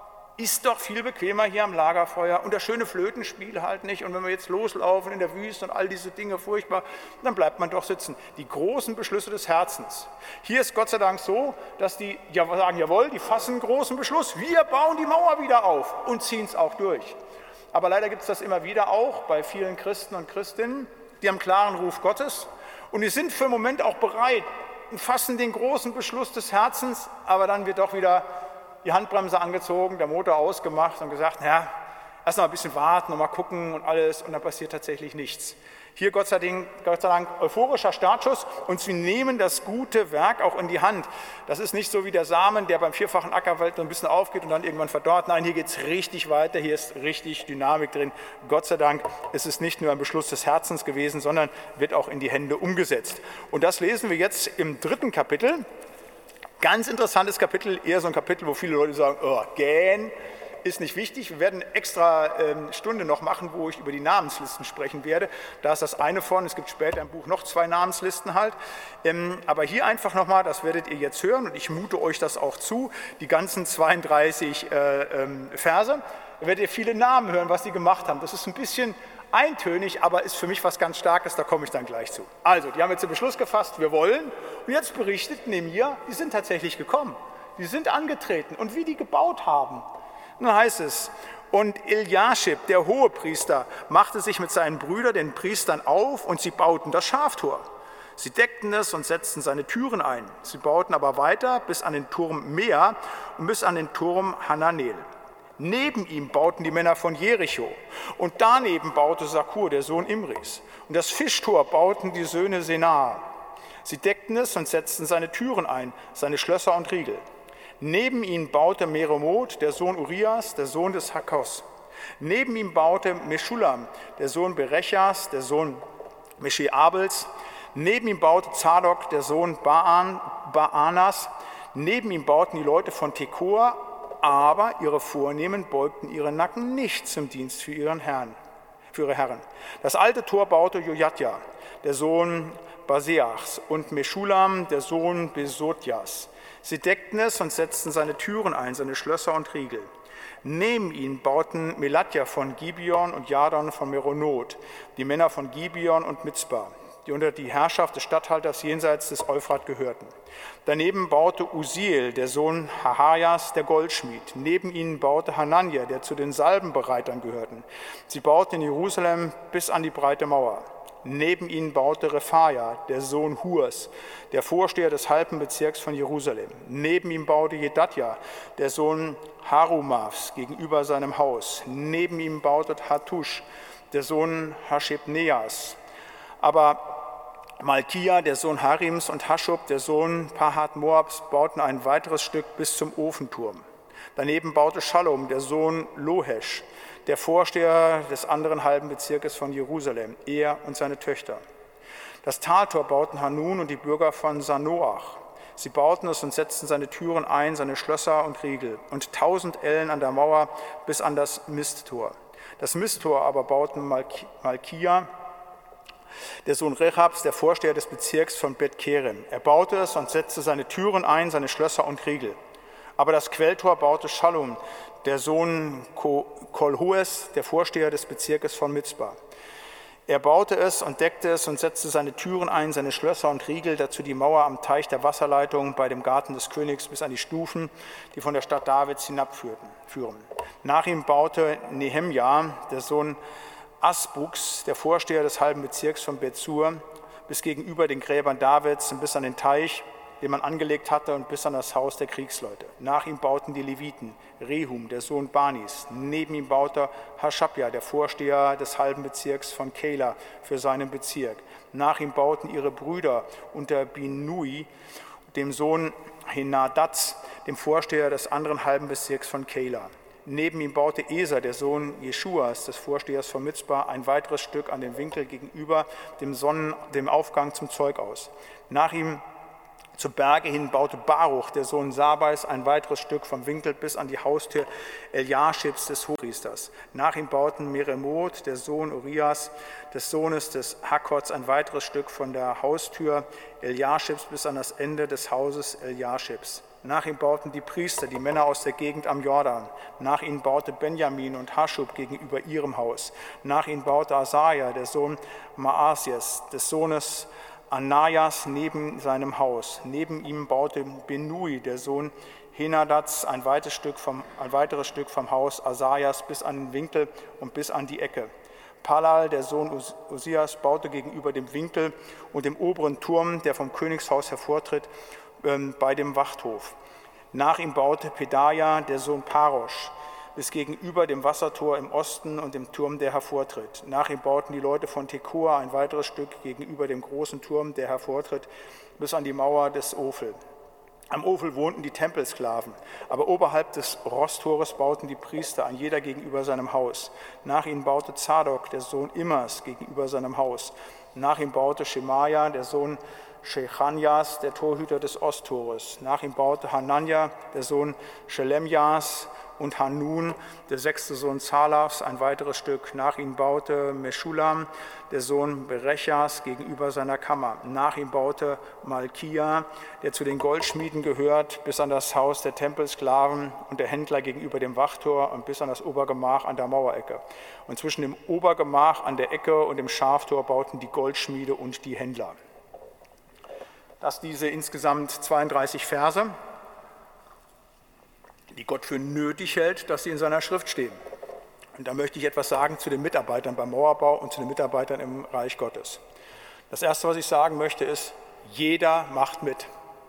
[SPEAKER 1] ist doch viel bequemer hier am Lagerfeuer und das schöne Flötenspiel halt nicht und wenn wir jetzt loslaufen in der Wüste und all diese Dinge furchtbar, dann bleibt man doch sitzen. Die großen Beschlüsse des Herzens. Hier ist Gott sei Dank so, dass die ja, sagen, jawohl, die fassen einen großen Beschluss, wir bauen die Mauer wieder auf und ziehen es auch durch. Aber leider gibt es das immer wieder auch bei vielen Christen und Christinnen, die haben klaren Ruf Gottes und die sind für einen Moment auch bereit und fassen den großen Beschluss des Herzens, aber dann wird doch wieder die Handbremse angezogen, der Motor ausgemacht und gesagt, ja, erst noch ein bisschen warten und mal gucken und alles und dann passiert tatsächlich nichts. Hier Gott sei Dank, Gott sei Dank euphorischer Startschuss und sie nehmen das gute Werk auch in die Hand. Das ist nicht so wie der Samen, der beim vierfachen Ackerfeld so ein bisschen aufgeht und dann irgendwann verdorrt. Nein, hier geht es richtig weiter, hier ist richtig Dynamik drin. Gott sei Dank ist es nicht nur ein Beschluss des Herzens gewesen, sondern wird auch in die Hände umgesetzt. Und das lesen wir jetzt im dritten Kapitel. Ganz interessantes Kapitel, eher so ein Kapitel, wo viele Leute sagen, oh, gähn. Ist nicht wichtig. Wir werden eine extra ähm, Stunde noch machen, wo ich über die Namenslisten sprechen werde. Da ist das eine von, es gibt später im Buch noch zwei Namenslisten halt. Ähm, aber hier einfach nochmal, das werdet ihr jetzt hören und ich mute euch das auch zu, die ganzen zweiunddreißig äh, ähm, Verse. Da werdet ihr viele Namen hören, was die gemacht haben. Das ist ein bisschen eintönig, aber ist für mich was ganz Starkes, da komme ich dann gleich zu. Also, die haben jetzt den Beschluss gefasst, wir wollen. Und jetzt berichtet Nehemia, die sind tatsächlich gekommen. Die sind angetreten und wie die gebaut haben. Und dann heißt es, und Eliaschib, der Hohepriester, machte sich mit seinen Brüdern, den Priestern, auf und sie bauten das Schaftor. Sie deckten es und setzten seine Türen ein. Sie bauten aber weiter bis an den Turm Mea und bis an den Turm Hananel. Neben ihm bauten die Männer von Jericho und daneben baute Sakur, der Sohn Imris. Und das Fischtor bauten die Söhne Senar. Sie deckten es und setzten seine Türen ein, seine Schlösser und Riegel. Neben ihm baute Meremot, der Sohn Urias, der Sohn des Hakkos. Neben ihm baute Meschulam, der Sohn Berechas, der Sohn Mesheabels. Neben ihm baute Zadok, der Sohn Baan, Baanas. Neben ihm bauten die Leute von Tekoa, aber ihre Vornehmen beugten ihre Nacken nicht zum Dienst für ihren Herrn, für ihre Herren. Das alte Tor baute Jojadja, der Sohn Baseachs, und Meschulam, der Sohn Besodjas. Sie deckten es und setzten seine Türen ein, seine Schlösser und Riegel. Neben ihnen bauten Meladja von Gibeon und Jadon von Meronot, die Männer von Gibeon und Mizpah, die unter die Herrschaft des Statthalters jenseits des Euphrat gehörten. Daneben baute Uziel, der Sohn Hahajas, der Goldschmied. Neben ihnen baute Hananja, der zu den Salbenbereitern gehörten. Sie bauten in Jerusalem bis an die breite Mauer. Neben ihnen baute Rephaia, der Sohn Hurs, der Vorsteher des halben Bezirks von Jerusalem. Neben ihm baute Jedadja, der Sohn Harumafs, gegenüber seinem Haus. Neben ihm baute Hattusch, der Sohn Haschebneas. Aber Malkia, der Sohn Harims, und Haschub, der Sohn Pahat Moabs, bauten ein weiteres Stück bis zum Ofenturm. Daneben baute Schallum, der Sohn Lohesch, der Vorsteher des anderen halben Bezirkes von Jerusalem, er und seine Töchter. Das Taltor bauten Hanun und die Bürger von Sanoach. Sie bauten es und setzten seine Türen ein, seine Schlösser und Riegel und tausend Ellen an der Mauer bis an das Misttor. Das Misttor aber bauten Malkia, der Sohn Rechabs, der Vorsteher des Bezirks von Bet-Kerem. Er baute es und setzte seine Türen ein, seine Schlösser und Riegel. Aber das Quelltor baute Schallum, der Sohn Kolhoes, der Vorsteher des Bezirkes von Mizpah. Er baute es und deckte es und setzte seine Türen ein, seine Schlösser und Riegel, dazu die Mauer am Teich der Wasserleitung bei dem Garten des Königs bis an die Stufen, die von der Stadt Davids hinabführen. Nach ihm baute Nehemja, der Sohn Asbuks, der Vorsteher des halben Bezirks von Bethsur, bis gegenüber den Gräbern Davids und bis an den Teich, den man angelegt hatte, und bis an das Haus der Kriegsleute. Nach ihm bauten die Leviten, Rehum, der Sohn Banis. Neben ihm baute Haschabja, der Vorsteher des halben Bezirks von Keilah, für seinen Bezirk. Nach ihm bauten ihre Brüder unter Binui, dem Sohn Henadats, dem Vorsteher des anderen halben Bezirks von Keila. Neben ihm baute Eser, der Sohn Jeschuas, des Vorstehers von Mizpah, ein weiteres Stück an dem Winkel gegenüber dem, Sonnen, dem Aufgang zum Zeug aus. Nach ihm zur Berge hin baute Baruch, der Sohn Sabais, ein weiteres Stück vom Winkel bis an die Haustür Eliaschibs des Hochpriesters. Nach ihm bauten Meremot, der Sohn Urias, des Sohnes des Hakkots, ein weiteres Stück von der Haustür Eliaschibs bis an das Ende des Hauses Eliaschibs. Nach ihm bauten die Priester, die Männer aus der Gegend am Jordan. Nach ihnen baute Benjamin und Haschub gegenüber ihrem Haus. Nach ihnen baute Asaja, der Sohn Maasias, des Sohnes Anajas, neben seinem Haus. Neben ihm baute Benui, der Sohn Henadats, ein weiteres Stück vom, ein weiteres Stück vom Haus Asajas bis an den Winkel und bis an die Ecke. Palal, der Sohn Uzias, baute gegenüber dem Winkel und dem oberen Turm, der vom Königshaus hervortritt, bei dem Wachthof. Nach ihm baute Pedaja, der Sohn Parosch, bis gegenüber dem Wassertor im Osten und dem Turm, der hervortritt. Nach ihm bauten die Leute von Tekoa ein weiteres Stück gegenüber dem großen Turm, der hervortritt, bis an die Mauer des Ophel. Am Ophel wohnten die Tempelsklaven, aber oberhalb des Rosttores bauten die Priester, ein jeder gegenüber seinem Haus. Nach ihnen baute Zadok, der Sohn Immers, gegenüber seinem Haus. Nach ihm baute Schemaja, der Sohn Shechanjas, der Torhüter des Osttores. Nach ihm baute Hananja, der Sohn Schelemjas, und Hanun, der sechste Sohn Zalafs, ein weiteres Stück. Nach ihm baute Meschulam, der Sohn Berechas, gegenüber seiner Kammer. Nach ihm baute Malkia, der zu den Goldschmieden gehört, bis an das Haus der Tempelsklaven und der Händler gegenüber dem Wachtor und bis an das Obergemach an der Mauerecke. Und zwischen dem Obergemach an der Ecke und dem Schaftor bauten die Goldschmiede und die Händler. Das diese insgesamt zweiunddreißig Verse, die Gott für nötig hält, dass sie in seiner Schrift stehen. Und da möchte ich etwas sagen zu den Mitarbeitern beim Mauerbau und zu den Mitarbeitern im Reich Gottes. Das Erste, was ich sagen möchte, ist, jeder macht mit.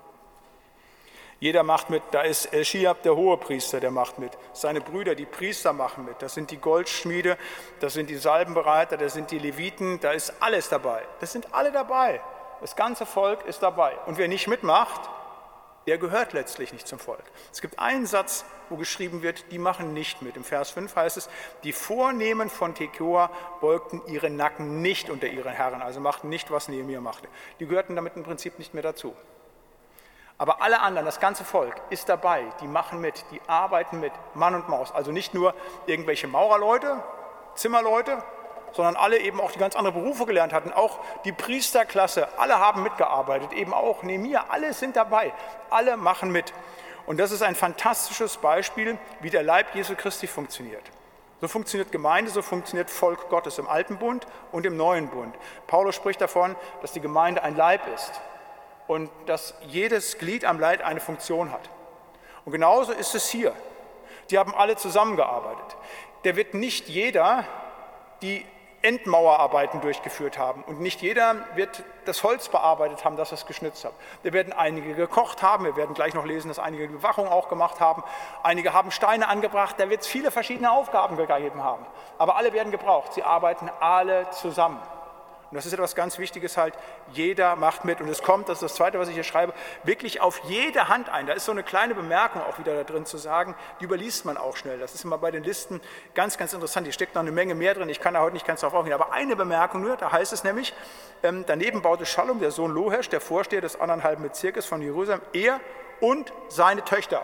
[SPEAKER 1] Jeder macht mit. Da ist Elschiab, der Hohepriester, der macht mit. Seine Brüder, die Priester, machen mit. Das sind die Goldschmiede, das sind die Salbenbereiter, das sind die Leviten, da ist alles dabei. Das sind alle dabei. Das ganze Volk ist dabei. Und wer nicht mitmacht, der gehört letztlich nicht zum Volk. Es gibt einen Satz, wo geschrieben wird, die machen nicht mit. Im Vers fünf heißt es, die Vornehmen von Tekoa beugten ihre Nacken nicht unter ihren Herren, also machten nicht, was Nehemia machte. Die gehörten damit im Prinzip nicht mehr dazu. Aber alle anderen, das ganze Volk ist dabei, die machen mit, die arbeiten mit, Mann und Maus. Also nicht nur irgendwelche Maurerleute, Zimmerleute, sondern alle eben auch, die ganz andere Berufe gelernt hatten, auch die Priesterklasse, alle haben mitgearbeitet, eben auch Nehemia, alle sind dabei, alle machen mit. Und das ist ein fantastisches Beispiel, wie der Leib Jesu Christi funktioniert. So funktioniert Gemeinde, so funktioniert Volk Gottes im Alten Bund und im Neuen Bund. Paulus spricht davon, dass die Gemeinde ein Leib ist und dass jedes Glied am Leib eine Funktion hat. Und genauso ist es hier. Die haben alle zusammengearbeitet. Der wird nicht jeder die Endmauerarbeiten durchgeführt haben. Und nicht jeder wird das Holz bearbeitet haben, das es geschnitzt hat. Da werden einige gekocht haben, wir werden gleich noch lesen, dass einige die Bewachung auch gemacht haben. Einige haben Steine angebracht, da wird es viele verschiedene Aufgaben gegeben haben. Aber alle werden gebraucht, sie arbeiten alle zusammen. Und das ist etwas ganz Wichtiges halt, jeder macht mit. Und es kommt, das ist das Zweite, was ich hier schreibe, wirklich auf jede Hand ein. Da ist so eine kleine Bemerkung auch wieder da drin zu sagen, die überliest man auch schnell. Das ist immer bei den Listen ganz, ganz interessant. Hier steckt noch eine Menge mehr drin, ich kann da heute nicht ganz drauf aufgehen. Aber eine Bemerkung nur, da heißt es nämlich, ähm, daneben baute Schallum, der Sohn Lohesch, der Vorsteher des anderthalben Bezirkes von Jerusalem, er und seine Töchter.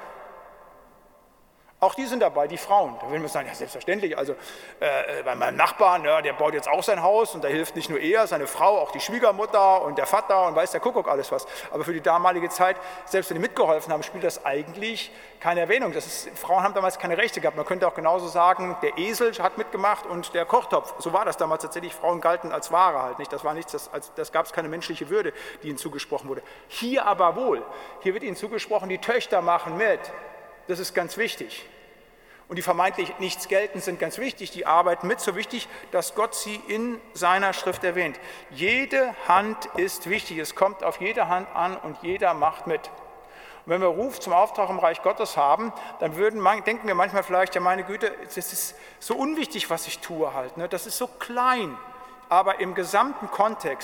[SPEAKER 1] Auch die sind dabei, die Frauen. Da will man sagen, ja selbstverständlich, also äh, bei meinem Nachbarn, ja, der baut jetzt auch sein Haus und da hilft nicht nur er, seine Frau, auch die Schwiegermutter und der Vater und weiß der Kuckuck alles was. Aber für die damalige Zeit, selbst wenn die mitgeholfen haben, spielt das eigentlich keine Erwähnung. Das ist, Frauen haben damals keine Rechte gehabt. Man könnte auch genauso sagen, der Esel hat mitgemacht und der Kochtopf. So war das damals tatsächlich. Frauen galten als Ware halt nicht. Das war nichts, das, als, das gab es keine menschliche Würde, die ihnen zugesprochen wurde. Hier aber wohl. Hier wird ihnen zugesprochen, die Töchter machen mit. Das ist ganz wichtig. Und die vermeintlich nichts gelten, sind ganz wichtig, die arbeiten mit, so wichtig, dass Gott sie in seiner Schrift erwähnt. Jede Hand ist wichtig, es kommt auf jede Hand an und jeder macht mit. Und wenn wir Ruf zum Auftrag im Reich Gottes haben, dann würden, denken wir manchmal vielleicht, ja meine Güte, es ist so unwichtig, was ich tue halt, ne? Das ist so klein. Aber im gesamten Kontext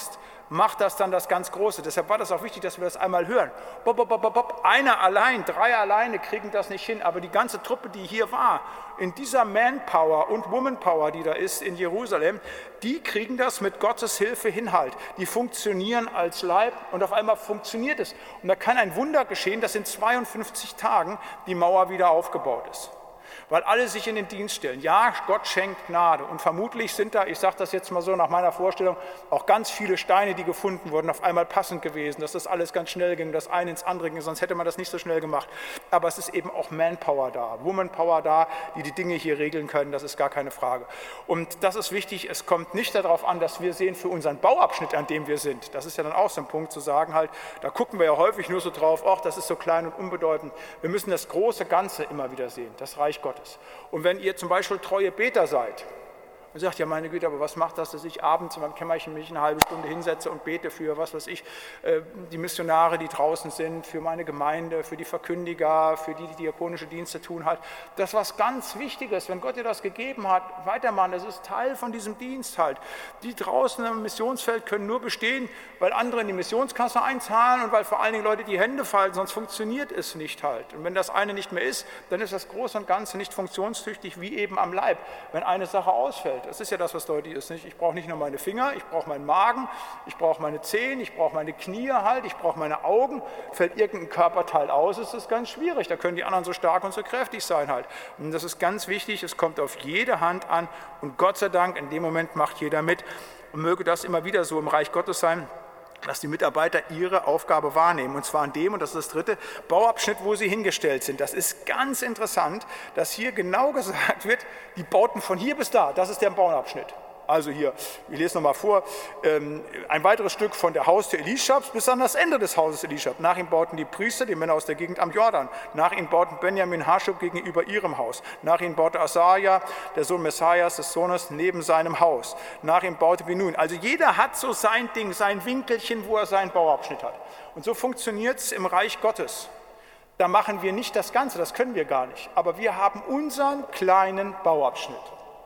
[SPEAKER 1] macht das dann das ganz Große. Deshalb war das auch wichtig, dass wir das einmal hören. Bop, bop, bop, bop. Einer allein, drei alleine kriegen das nicht hin, aber die ganze Truppe, die hier war, in dieser Manpower und Womanpower, die da ist in Jerusalem, die kriegen das mit Gottes Hilfe Hinhalt. Die funktionieren als Leib und auf einmal funktioniert es. Und da kann ein Wunder geschehen, dass in zweiundfünfzig Tagen die Mauer wieder aufgebaut ist. Weil alle sich in den Dienst stellen. Ja, Gott schenkt Gnade. Und vermutlich sind da, ich sage das jetzt mal so nach meiner Vorstellung, auch ganz viele Steine, die gefunden wurden, auf einmal passend gewesen, dass das alles ganz schnell ging, das eine ins andere ging, sonst hätte man das nicht so schnell gemacht. Aber es ist eben auch Manpower da, Womanpower da, die die Dinge hier regeln können, das ist gar keine Frage. Und das ist wichtig, es kommt nicht darauf an, dass wir sehen für unseren Bauabschnitt, an dem wir sind. Das ist ja dann auch so ein Punkt zu sagen halt, da gucken wir ja häufig nur so drauf, ach, das ist so klein und unbedeutend. Wir müssen das große Ganze immer wieder sehen, das Reich Gottes. Und wenn ihr zum Beispiel treue Beter seid und sagt, ja meine Güte, aber was macht das, dass ich abends in meinem Kämmerchen mich eine halbe Stunde hinsetze und bete für, was weiß ich, die Missionare, die draußen sind, für meine Gemeinde, für die Verkündiger, für die, die diakonische Dienste tun halt. Das ist was ganz Wichtiges, wenn Gott dir das gegeben hat, weitermachen, das ist Teil von diesem Dienst halt. Die draußen im Missionsfeld können nur bestehen, weil andere in die Missionskasse einzahlen und weil vor allen Dingen Leute die Hände fallen, sonst funktioniert es nicht halt. Und wenn das eine nicht mehr ist, dann ist das Große und Ganze nicht funktionstüchtig, wie eben am Leib, wenn eine Sache ausfällt. Das ist ja das, was deutlich ist. Nicht? Ich brauche nicht nur meine Finger, ich brauche meinen Magen, ich brauche meine Zehen, ich brauche meine Knie halt, ich brauche meine Augen. Fällt irgendein Körperteil aus, ist das ganz schwierig. Da können die anderen so stark und so kräftig sein halt. Und das ist ganz wichtig, es kommt auf jede Hand an und Gott sei Dank, in dem Moment macht jeder mit. Und möge das immer wieder so im Reich Gottes sein, dass die Mitarbeiter ihre Aufgabe wahrnehmen. Und zwar an dem, und das ist das dritte, Bauabschnitt, wo sie hingestellt sind. Das ist ganz interessant, dass hier genau gesagt wird, die bauten von hier bis da, das ist der Bauabschnitt. Also hier, ich lese nochmal vor, ähm, ein weiteres Stück von der Haustür Elischabs bis an das Ende des Hauses Elischab. Nach ihm bauten die Priester, die Männer aus der Gegend am Jordan. Nach ihnen bauten Benjamin Haschub gegenüber ihrem Haus. Nach ihnen baute Asaja, der Sohn Messias, des Sohnes, neben seinem Haus. Nach ihm baute Binui. Also jeder hat so sein Ding, sein Winkelchen, wo er seinen Bauabschnitt hat. Und so funktioniert es im Reich Gottes. Da machen wir nicht das Ganze, das können wir gar nicht. Aber wir haben unseren kleinen Bauabschnitt.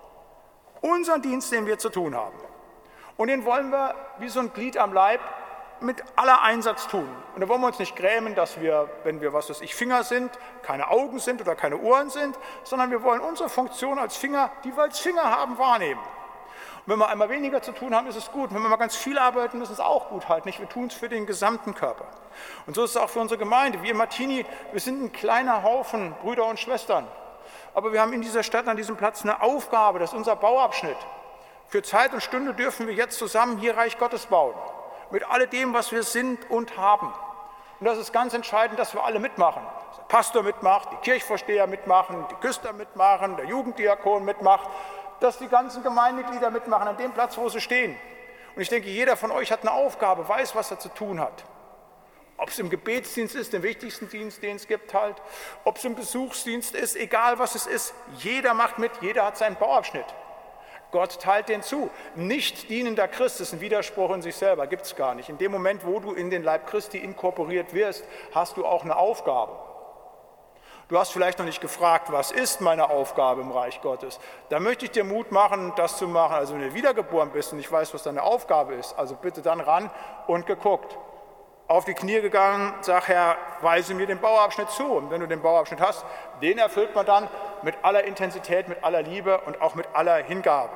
[SPEAKER 1] Unseren Dienst, den wir zu tun haben. Und den wollen wir wie so ein Glied am Leib mit aller Einsatz tun. Und da wollen wir uns nicht grämen, dass wir, wenn wir, was weiß ich, Finger sind, keine Augen sind oder keine Ohren sind, sondern wir wollen unsere Funktion als Finger, die wir als Finger haben, wahrnehmen. Und wenn wir einmal weniger zu tun haben, ist es gut. Wenn wir mal ganz viel arbeiten, ist es auch gut halt. Nicht? Wir tun es für den gesamten Körper. Und so ist es auch für unsere Gemeinde. Wir Martini, wir sind ein kleiner Haufen Brüder und Schwestern. Aber wir haben in dieser Stadt, an diesem Platz, eine Aufgabe, das ist unser Bauabschnitt. Für Zeit und Stunde dürfen wir jetzt zusammen hier Reich Gottes bauen. Mit alledem, was wir sind und haben. Und das ist ganz entscheidend, dass wir alle mitmachen. Dass der Pastor mitmacht, die Kirchvorsteher mitmachen, die Küster mitmachen, der Jugenddiakon mitmacht, dass die ganzen Gemeindeglieder mitmachen, an dem Platz, wo sie stehen. Und ich denke, jeder von euch hat eine Aufgabe, weiß, was er zu tun hat. Ob es im Gebetsdienst ist, den wichtigsten Dienst, den es gibt halt, ob es im Besuchsdienst ist, egal was es ist, jeder macht mit, jeder hat seinen Bauabschnitt. Gott teilt den zu. Nicht dienender Christ ist ein Widerspruch in sich selber, gibt es gar nicht. In dem Moment, wo du in den Leib Christi inkorporiert wirst, hast du auch eine Aufgabe. Du hast vielleicht noch nicht gefragt, was ist meine Aufgabe im Reich Gottes? Da möchte ich dir Mut machen, das zu machen. Also wenn du wiedergeboren bist und ich weiß, was deine Aufgabe ist, also bitte dann ran und geguckt. Auf die Knie gegangen, sag Herr, weise mir den Bauabschnitt zu. Und wenn du den Bauabschnitt hast, den erfüllt man dann mit aller Intensität, mit aller Liebe und auch mit aller Hingabe.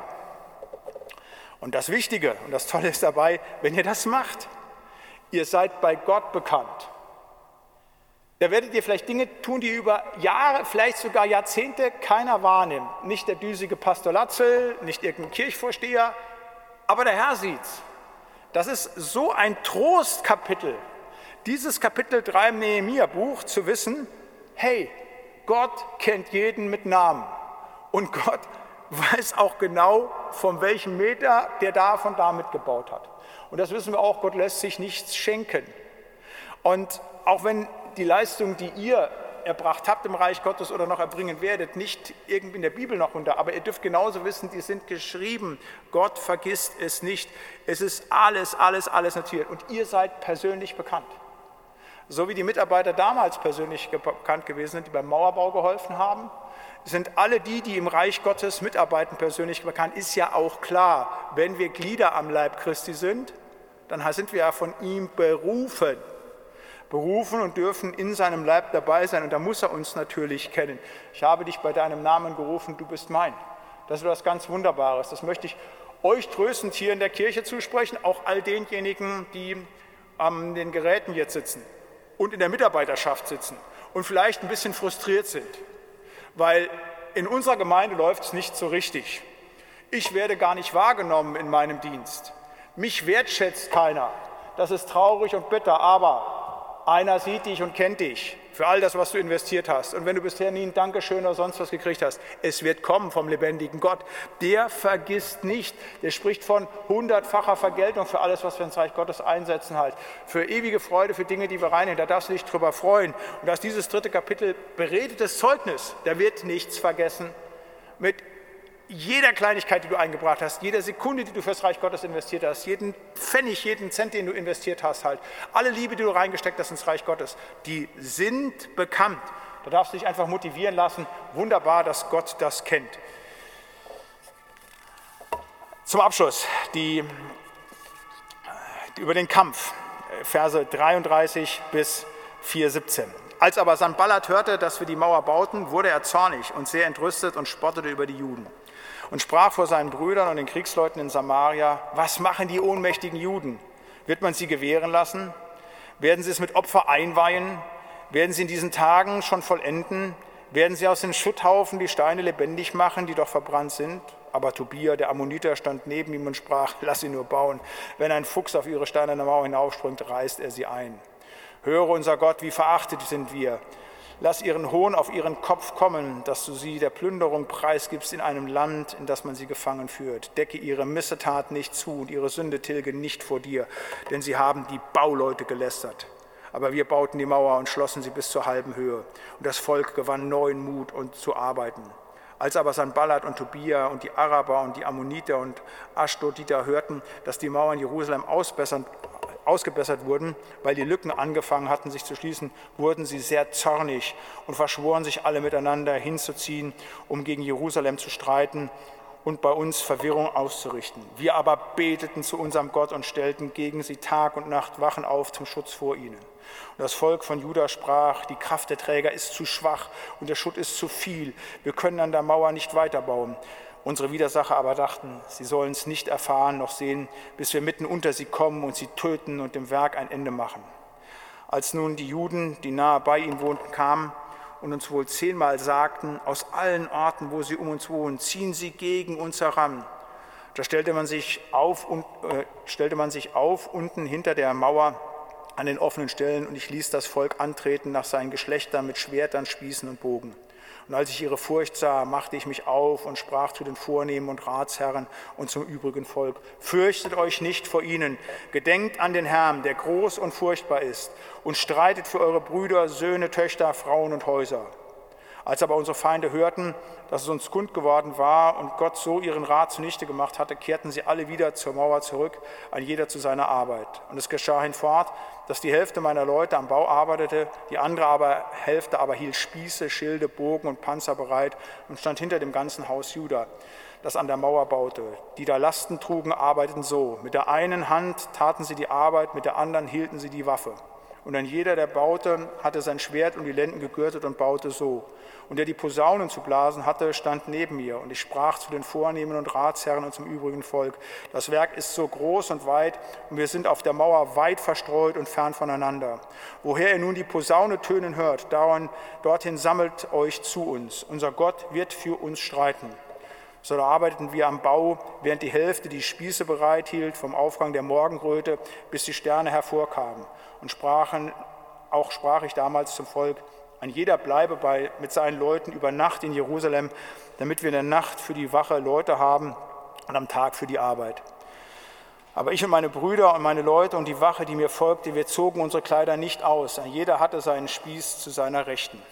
[SPEAKER 1] Und das Wichtige und das Tolle ist dabei, wenn ihr das macht, ihr seid bei Gott bekannt. Da werdet ihr vielleicht Dinge tun, die über Jahre, vielleicht sogar Jahrzehnte keiner wahrnimmt. Nicht der düsige Pastor Latzel, nicht irgendein Kirchvorsteher, aber der Herr sieht's. Das ist so ein Trostkapitel, dieses Kapitel drei im Nehemia-Buch, zu wissen, hey, Gott kennt jeden mit Namen und Gott weiß auch genau, von welchem Meter der da von da mitgebaut hat. Und das wissen wir auch, Gott lässt sich nichts schenken. Und auch wenn die Leistung, die ihr erbracht habt im Reich Gottes oder noch erbringen werdet, nicht irgendwie in der Bibel noch unter, aber ihr dürft genauso wissen, die sind geschrieben. Gott vergisst es nicht. Es ist alles, alles, alles notiert. Und ihr seid persönlich bekannt. So wie die Mitarbeiter damals persönlich bekannt gewesen sind, die beim Mauerbau geholfen haben, sind alle die, die im Reich Gottes mitarbeiten, persönlich bekannt. Ist ja auch klar, wenn wir Glieder am Leib Christi sind, dann sind wir ja von ihm berufen. Berufen und dürfen in seinem Leib dabei sein. Und da muss er uns natürlich kennen. Ich habe dich bei deinem Namen gerufen, du bist mein. Das ist etwas ganz Wunderbares. Das möchte ich euch tröstend hier in der Kirche zusprechen, auch all denjenigen, die an den Geräten jetzt sitzen und in der Mitarbeiterschaft sitzen und vielleicht ein bisschen frustriert sind, weil in unserer Gemeinde läuft es nicht so richtig. Ich werde gar nicht wahrgenommen in meinem Dienst. Mich wertschätzt keiner. Das ist traurig und bitter, aber einer sieht dich und kennt dich für all das, was du investiert hast. Und wenn du bisher nie ein Dankeschön oder sonst was gekriegt hast, es wird kommen vom lebendigen Gott. Der vergisst nicht. Der spricht von hundertfacher Vergeltung für alles, was wir ins Reich Gottes einsetzen halt. Für ewige Freude, für Dinge, die wir reinnehmen. Da darfst du dich drüber freuen. Und da ist dieses dritte Kapitel beredetes Zeugnis. Da wird nichts vergessen. Mit jeder Kleinigkeit, die du eingebracht hast, jeder Sekunde, die du fürs Reich Gottes investiert hast, jeden Pfennig, jeden Cent, den du investiert hast, halt, alle Liebe, die du reingesteckt hast ins Reich Gottes, die sind bekannt. Da darfst du dich einfach motivieren lassen. Wunderbar, dass Gott das kennt. Zum Abschluss die, über den Kampf, Verse dreiunddreißig bis vier siebzehn. Als aber Sanballat hörte, dass wir die Mauer bauten, wurde er zornig und sehr entrüstet und spottete über die Juden. Und sprach vor seinen Brüdern und den Kriegsleuten in Samaria: Was machen die ohnmächtigen Juden? Wird man sie gewähren lassen? Werden sie es mit Opfer einweihen? Werden sie in diesen Tagen schon vollenden? Werden sie aus den Schutthaufen die Steine lebendig machen, die doch verbrannt sind? Aber Tobia, der Ammoniter, stand neben ihm und sprach: Lass sie nur bauen. Wenn ein Fuchs auf ihre steinerne Mauer hinaufspringt, reißt er sie ein. Höre, unser Gott, wie verachtet sind wir. Lass ihren Hohn auf ihren Kopf kommen, dass du sie der Plünderung preisgibst in einem Land, in das man sie gefangen führt. Decke ihre Missetat nicht zu und ihre Sünde tilge nicht vor dir, denn sie haben die Bauleute gelästert. Aber wir bauten die Mauer und schlossen sie bis zur halben Höhe. Und das Volk gewann neuen Mut, um zu arbeiten. Als aber Sanballat und Tobia und die Araber und die Ammoniter und Aschdoditer hörten, dass die Mauern Jerusalem ausbessern, ausgebessert wurden, weil die Lücken angefangen hatten, sich zu schließen, wurden sie sehr zornig und verschworen sich alle miteinander hinzuziehen, um gegen Jerusalem zu streiten und bei uns Verwirrung auszurichten. Wir aber beteten zu unserem Gott und stellten gegen sie Tag und Nacht Wachen auf zum Schutz vor ihnen. Und das Volk von Juda sprach: Die Kraft der Träger ist zu schwach und der Schutt ist zu viel. Wir können an der Mauer nicht weiterbauen. Unsere Widersacher aber dachten, sie sollen es nicht erfahren noch sehen, bis wir mitten unter sie kommen und sie töten und dem Werk ein Ende machen. Als nun die Juden, die nahe bei ihnen wohnten, kamen und uns wohl zehnmal sagten, aus allen Orten, wo sie um uns wohnen, ziehen sie gegen uns heran. Da stellte man sich auf, und, äh, stellte man sich auf unten hinter der Mauer an den offenen Stellen, und ich ließ das Volk antreten nach seinen Geschlechtern mit Schwertern, Spießen und Bogen. Und als ich ihre Furcht sah, machte ich mich auf und sprach zu den Vornehmen und Ratsherren und zum übrigen Volk: Fürchtet euch nicht vor ihnen, gedenkt an den Herrn, der groß und furchtbar ist, und streitet für eure Brüder, Söhne, Töchter, Frauen und Häuser. Als aber unsere Feinde hörten, dass es uns kund geworden war und Gott so ihren Rat zunichte gemacht hatte, kehrten sie alle wieder zur Mauer zurück, ein jeder zu seiner Arbeit. Und es geschah hinfort, dass die Hälfte meiner Leute am Bau arbeitete, die andere aber, Hälfte aber hielt Spieße, Schilde, Bogen und Panzer bereit und stand hinter dem ganzen Haus Juda, das an der Mauer baute. Die da Lasten trugen, arbeiteten so: Mit der einen Hand taten sie die Arbeit, mit der anderen hielten sie die Waffe. Und ein jeder, der baute, hatte sein Schwert um die Lenden gegürtet und baute so. Und der die Posaunen zu blasen hatte, stand neben mir. Und ich sprach zu den Vornehmen und Ratsherren und zum übrigen Volk: Das Werk ist so groß und weit, und wir sind auf der Mauer weit verstreut und fern voneinander. Woher ihr nun die Posaune tönen hört, dorthin sammelt euch zu uns. Unser Gott wird für uns streiten. So arbeiteten wir am Bau, während die Hälfte die Spieße bereithielt, vom Aufgang der Morgenröte, bis die Sterne hervorkamen. Und sprachen, auch sprach ich damals zum Volk: Ein jeder bleibe bei, mit seinen Leuten über Nacht in Jerusalem, damit wir in der Nacht für die Wache Leute haben und am Tag für die Arbeit. Aber ich und meine Brüder und meine Leute und die Wache, die mir folgte, wir zogen unsere Kleider nicht aus. Ein jeder hatte seinen Spieß zu seiner Rechten.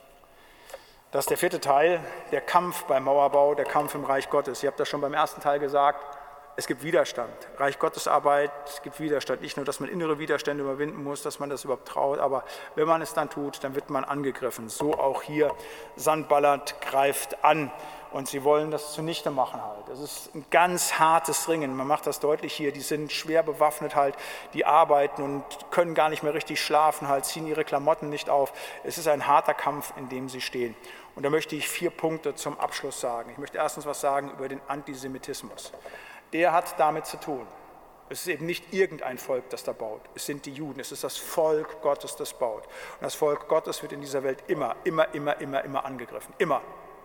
[SPEAKER 1] Das ist der vierte Teil, der Kampf beim Mauerbau, der Kampf im Reich Gottes. Ich habe das schon beim ersten Teil gesagt. es gibt Widerstand. Reich Gottes Arbeit, es gibt Widerstand. Nicht nur, dass man innere Widerstände überwinden muss, dass man das überhaupt traut, aber wenn man es dann tut, dann wird man angegriffen. So auch hier, Sanballat greift an und sie wollen das zunichte machen halt. Das ist ein ganz hartes Ringen. Man macht das deutlich hier, die sind schwer bewaffnet halt, die arbeiten und können gar nicht mehr richtig schlafen halt, ziehen ihre Klamotten nicht auf. Es ist ein harter Kampf, in dem sie stehen. Und da möchte ich vier Punkte zum Abschluss sagen. Ich möchte erstens was sagen über den Antisemitismus. Der hat damit zu tun. Es ist eben nicht irgendein Volk, das da baut. Es sind die Juden. Es ist das Volk Gottes, das baut. Und das Volk Gottes wird in dieser Welt immer, immer, immer, immer, immer angegriffen. Immer.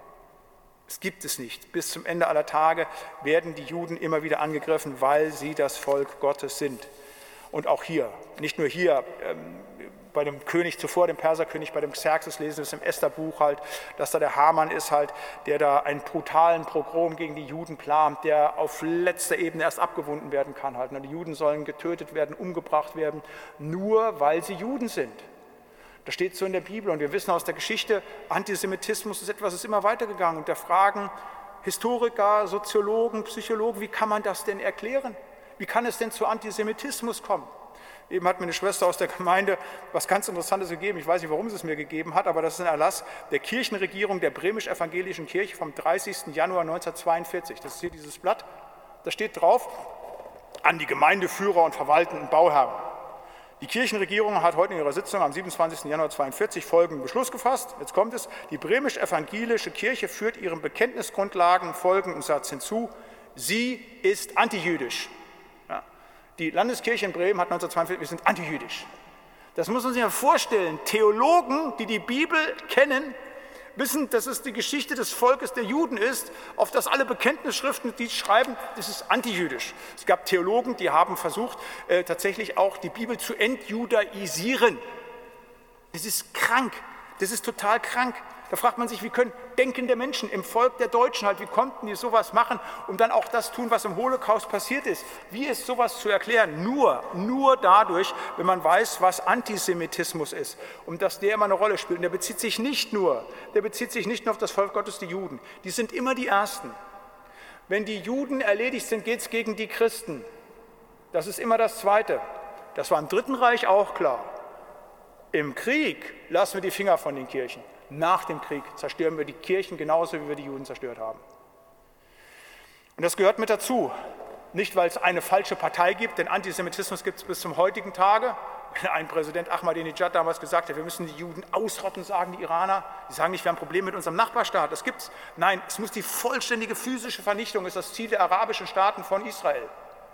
[SPEAKER 1] Es gibt es nicht. Bis zum Ende aller Tage werden die Juden immer wieder angegriffen, weil sie das Volk Gottes sind. Und auch hier, nicht nur hier, ähm, bei dem König zuvor, dem Perserkönig, bei dem Xerxes lesen wir es im Estherbuch halt, dass da der Haman ist halt, der da einen brutalen Pogrom gegen die Juden plant, der auf letzter Ebene erst abgewunden werden kann halt. Und die Juden sollen getötet werden, umgebracht werden, nur weil sie Juden sind. Das steht so in der Bibel und wir wissen aus der Geschichte, Antisemitismus ist etwas, ist immer weitergegangen. Und da fragen Historiker, Soziologen, Psychologen, wie kann man das denn erklären? Wie kann es denn zu Antisemitismus kommen? Eben hat mir eine Schwester aus der Gemeinde was ganz Interessantes gegeben. Ich weiß nicht, warum sie es mir gegeben hat, aber das ist ein Erlass der Kirchenregierung der Bremisch-Evangelischen Kirche vom dreißigsten Januar neunzehnhundertzweiundvierzig. Das ist hier dieses Blatt. Da steht drauf, an die Gemeindeführer und verwaltenden Bauherren. Die Kirchenregierung hat heute in ihrer Sitzung am siebenundzwanzigsten Januar zweiundvierzig folgenden Beschluss gefasst. Jetzt kommt es. Die Bremisch-Evangelische Kirche führt ihren Bekenntnisgrundlagen folgenden Satz hinzu. Sie ist antijüdisch. Die Landeskirche in Bremen hat neunzehnhundertzweiundvierzig, wir sind antijüdisch. Das muss man sich mal vorstellen. Theologen, die die Bibel kennen, wissen, dass es die Geschichte des Volkes der Juden ist, auf das alle Bekenntnisschriften, die schreiben, das ist antijüdisch. Es gab Theologen, die haben versucht, äh, tatsächlich auch die Bibel zu entjudaisieren. Das ist krank, das ist total krank. Da fragt man sich, wie können denkende Menschen im Volk der Deutschen halt, wie konnten die sowas machen und dann auch das tun, was im Holocaust passiert ist? Wie ist sowas zu erklären? Nur, nur dadurch, wenn man weiß, was Antisemitismus ist und dass der immer eine Rolle spielt. Und der bezieht sich nicht nur, der bezieht sich nicht nur auf das Volk Gottes, die Juden. Die sind immer die Ersten. Wenn die Juden erledigt sind, geht es gegen die Christen. Das ist immer das Zweite. Das war im Dritten Reich auch klar. Im Krieg lassen wir die Finger von den Kirchen. Nach dem Krieg zerstören wir die Kirchen genauso, wie wir die Juden zerstört haben. Und das gehört mit dazu. Nicht, weil es eine falsche Partei gibt, denn Antisemitismus gibt es bis zum heutigen Tage. Wenn ein Präsident Ahmadinejad damals gesagt hat, wir müssen die Juden ausrotten, sagen die Iraner. Die sagen nicht, wir haben ein Problem mit unserem Nachbarstaat. Das gibt's. Nein, es muss die vollständige physische Vernichtung, ist das Ziel der arabischen Staaten von Israel.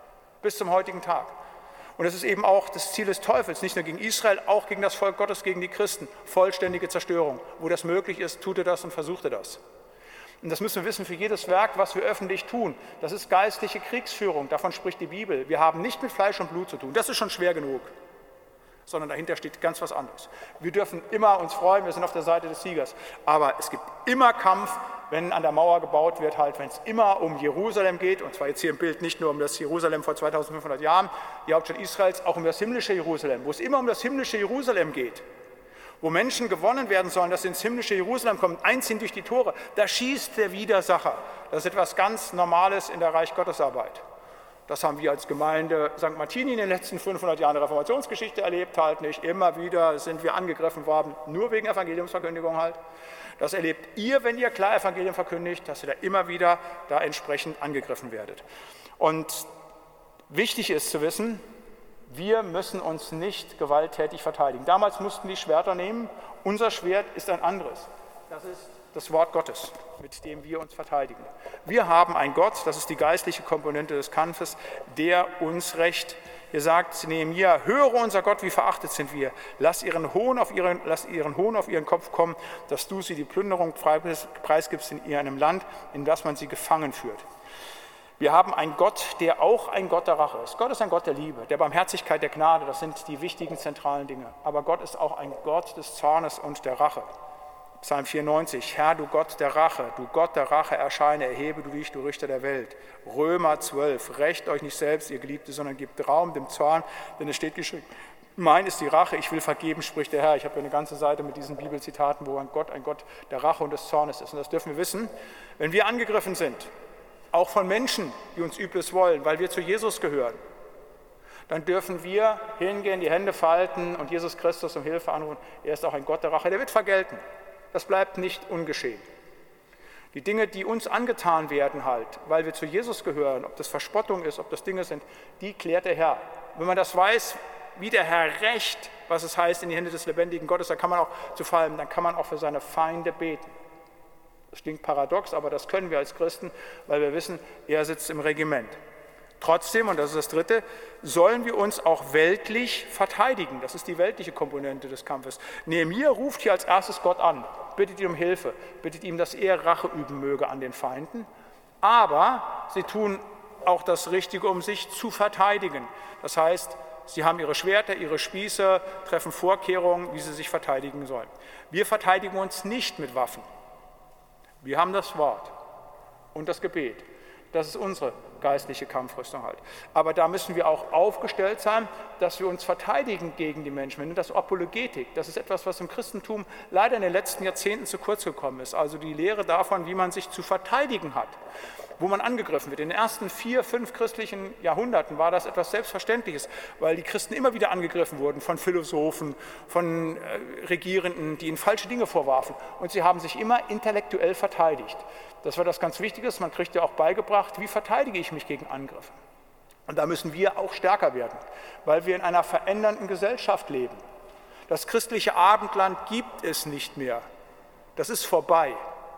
[SPEAKER 1] Bis zum heutigen Tag. Und das ist eben auch das Ziel des Teufels, nicht nur gegen Israel, auch gegen das Volk Gottes, gegen die Christen. Vollständige Zerstörung. Wo das möglich ist, tut er das und versucht er das. Und das müssen wir wissen für jedes Werk, was wir öffentlich tun. Das ist geistliche Kriegsführung, davon spricht die Bibel. Wir haben nicht mit Fleisch und Blut zu tun, das ist schon schwer genug. Sondern dahinter steht ganz was anderes. Wir dürfen immer uns freuen, wir sind auf der Seite des Siegers. Aber es gibt immer Kampf, wenn an der Mauer gebaut wird, halt, wenn es immer um Jerusalem geht, und zwar jetzt hier im Bild nicht nur um das Jerusalem vor zweitausendfünfhundert Jahren, die Hauptstadt Israels, auch um das himmlische Jerusalem, wo es immer um das himmlische Jerusalem geht, wo Menschen gewonnen werden sollen, dass sie ins himmlische Jerusalem kommen, einziehen durch die Tore, da schießt der Widersacher. Das ist etwas ganz Normales in der Reich Gottes Arbeit. Das haben wir als Gemeinde Sankt Martini in den letzten fünfhundert Jahren der Reformationsgeschichte erlebt, halt nicht. Immer wieder sind wir angegriffen worden, nur wegen Evangeliumsverkündigung halt. Das erlebt ihr, wenn ihr klar Evangelium verkündigt, dass ihr da immer wieder da entsprechend angegriffen werdet. Und wichtig ist zu wissen, wir müssen uns nicht gewalttätig verteidigen. Damals mussten die Schwerter nehmen, unser Schwert ist ein anderes. Das ist das Wort Gottes, mit dem wir uns verteidigen. Wir haben einen Gott, das ist die geistliche Komponente des Kampfes, der uns rächt. Ihr sagt Nehemia, höre unser Gott, wie verachtet sind wir. Lass ihren Hohn auf ihren, lass ihren Hohn auf ihren Kopf kommen, dass du sie die Plünderung preisgibst in ihrem Land, in das man sie gefangen führt. Wir haben einen Gott, der auch ein Gott der Rache ist. Gott ist ein Gott der Liebe, der Barmherzigkeit, der Gnade, das sind die wichtigen zentralen Dinge. Aber Gott ist auch ein Gott des Zornes und der Rache. Psalm vierundneunzig, Herr, du Gott der Rache, du Gott der Rache, erscheine, erhebe du dich, du Richter der Welt. Römer zwölf, rächt euch nicht selbst, ihr Geliebte, sondern gebt Raum dem Zorn, denn es steht geschrieben, mein ist die Rache, ich will vergeben, spricht der Herr. Ich habe ja eine ganze Seite mit diesen Bibelzitaten, wo ein Gott ein Gott der Rache und des Zornes ist. Und das dürfen wir wissen, wenn wir angegriffen sind, auch von Menschen, die uns Übles wollen, weil wir zu Jesus gehören, dann dürfen wir hingehen, die Hände falten und Jesus Christus um Hilfe anrufen. Er ist auch ein Gott der Rache, der wird vergelten. Das bleibt nicht ungeschehen. Die Dinge, die uns angetan werden halt, weil wir zu Jesus gehören, ob das Verspottung ist, ob das Dinge sind, die klärt der Herr. Wenn man das weiß, wie der Herr rächt, was es heißt, in die Hände des lebendigen Gottes, dann kann man auch zu fallen, dann kann man auch für seine Feinde beten. Das klingt paradox, aber das können wir als Christen, weil wir wissen, er sitzt im Regiment. Trotzdem, und das ist das Dritte, sollen wir uns auch weltlich verteidigen. Das ist die weltliche Komponente des Kampfes. Nehemia ruft hier als erstes Gott an, bittet ihn um Hilfe, bittet ihm, dass er Rache üben möge an den Feinden. Aber sie tun auch das Richtige, um sich zu verteidigen. Das heißt, sie haben ihre Schwerter, ihre Spieße, treffen Vorkehrungen, wie sie sich verteidigen sollen. Wir verteidigen uns nicht mit Waffen. Wir haben das Wort und das Gebet. Das ist unsere geistliche Kampfrüstung halt. Aber da müssen wir auch aufgestellt sein, dass wir uns verteidigen gegen die Menschen. Wir nennen das Apologetik. Das ist etwas, was im Christentum leider in den letzten Jahrzehnten zu kurz gekommen ist. Also die Lehre davon, wie man sich zu verteidigen hat, wo man angegriffen wird. In den ersten vier, fünf christlichen Jahrhunderten war das etwas Selbstverständliches, weil die Christen immer wieder angegriffen wurden von Philosophen, von äh, Regierenden, die ihnen falsche Dinge vorwarfen. Und sie haben sich immer intellektuell verteidigt. Das war das ganz Wichtige. Man kriegt ja auch beigebracht, wie verteidige ich mich gegen Angriffe. Und da müssen wir auch stärker werden, weil wir in einer verändernden Gesellschaft leben. Das christliche Abendland gibt es nicht mehr. Das ist vorbei.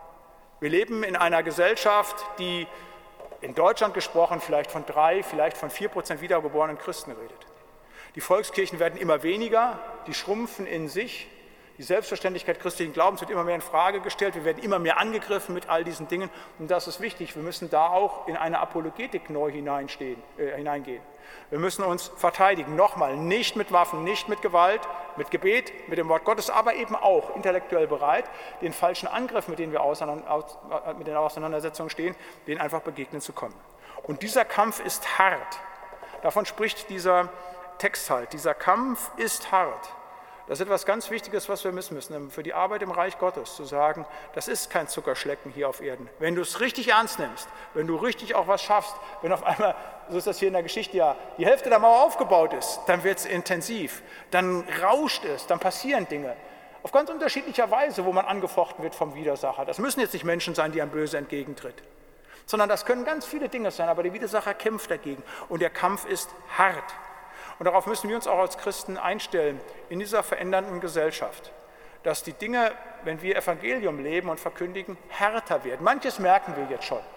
[SPEAKER 1] Wir leben in einer Gesellschaft, die in Deutschland gesprochen vielleicht von drei, vielleicht von vier Prozent wiedergeborenen Christen redet. Die Volkskirchen werden immer weniger, die schrumpfen in sich. Die Selbstverständlichkeit christlichen Glaubens wird immer mehr in Frage gestellt. Wir werden immer mehr angegriffen mit all diesen Dingen. Und das ist wichtig. Wir müssen da auch in eine Apologetik neu hineinstehen, äh, hineingehen. Wir müssen uns verteidigen. Nochmal, nicht mit Waffen, nicht mit Gewalt, mit Gebet, mit dem Wort Gottes, aber eben auch intellektuell bereit, den falschen Angriffen, mit denen wir auseinander, mit den Auseinandersetzungen stehen, denen einfach begegnen zu kommen. Und dieser Kampf ist hart. Davon spricht dieser Text halt. Dieser Kampf ist hart. Das ist etwas ganz Wichtiges, was wir wissen müssen, für die Arbeit im Reich Gottes, zu sagen, das ist kein Zuckerschlecken hier auf Erden. Wenn du es richtig ernst nimmst, wenn du richtig auch was schaffst, wenn auf einmal, so ist das hier in der Geschichte ja, die Hälfte der Mauer aufgebaut ist, dann wird es intensiv, dann rauscht es, dann passieren Dinge. Auf ganz unterschiedlicher Weise, wo man angefochten wird vom Widersacher. Das müssen jetzt nicht Menschen sein, die einem böse entgegentritt, sondern das können ganz viele Dinge sein, aber der Widersacher kämpft dagegen und der Kampf ist hart. Und darauf müssen wir uns auch als Christen einstellen, in dieser verändernden Gesellschaft, dass die Dinge, wenn wir Evangelium leben und verkündigen, härter werden. Manches merken wir jetzt schon,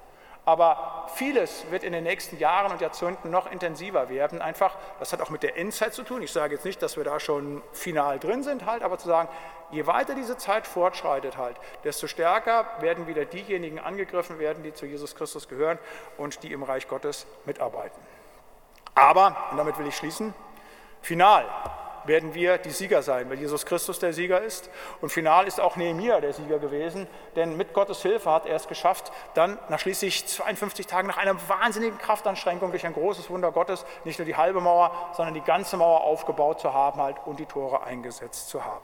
[SPEAKER 1] aber vieles wird in den nächsten Jahren und Jahrzehnten noch intensiver werden. Einfach, das hat auch mit der Endzeit zu tun. Ich sage jetzt nicht, dass wir da schon final drin sind, halt, aber zu sagen, je weiter diese Zeit fortschreitet, halt, desto stärker werden wieder diejenigen angegriffen werden, die zu Jesus Christus gehören und die im Reich Gottes mitarbeiten. Aber, und damit will ich schließen, final werden wir die Sieger sein, weil Jesus Christus der Sieger ist. Und final ist auch Nehemia der Sieger gewesen, denn mit Gottes Hilfe hat er es geschafft, dann nach schließlich zweiundfünfzig Tagen, nach einer wahnsinnigen Kraftanstrengung durch ein großes Wunder Gottes, nicht nur die halbe Mauer, sondern die ganze Mauer aufgebaut zu haben halt, und die Tore eingesetzt zu haben.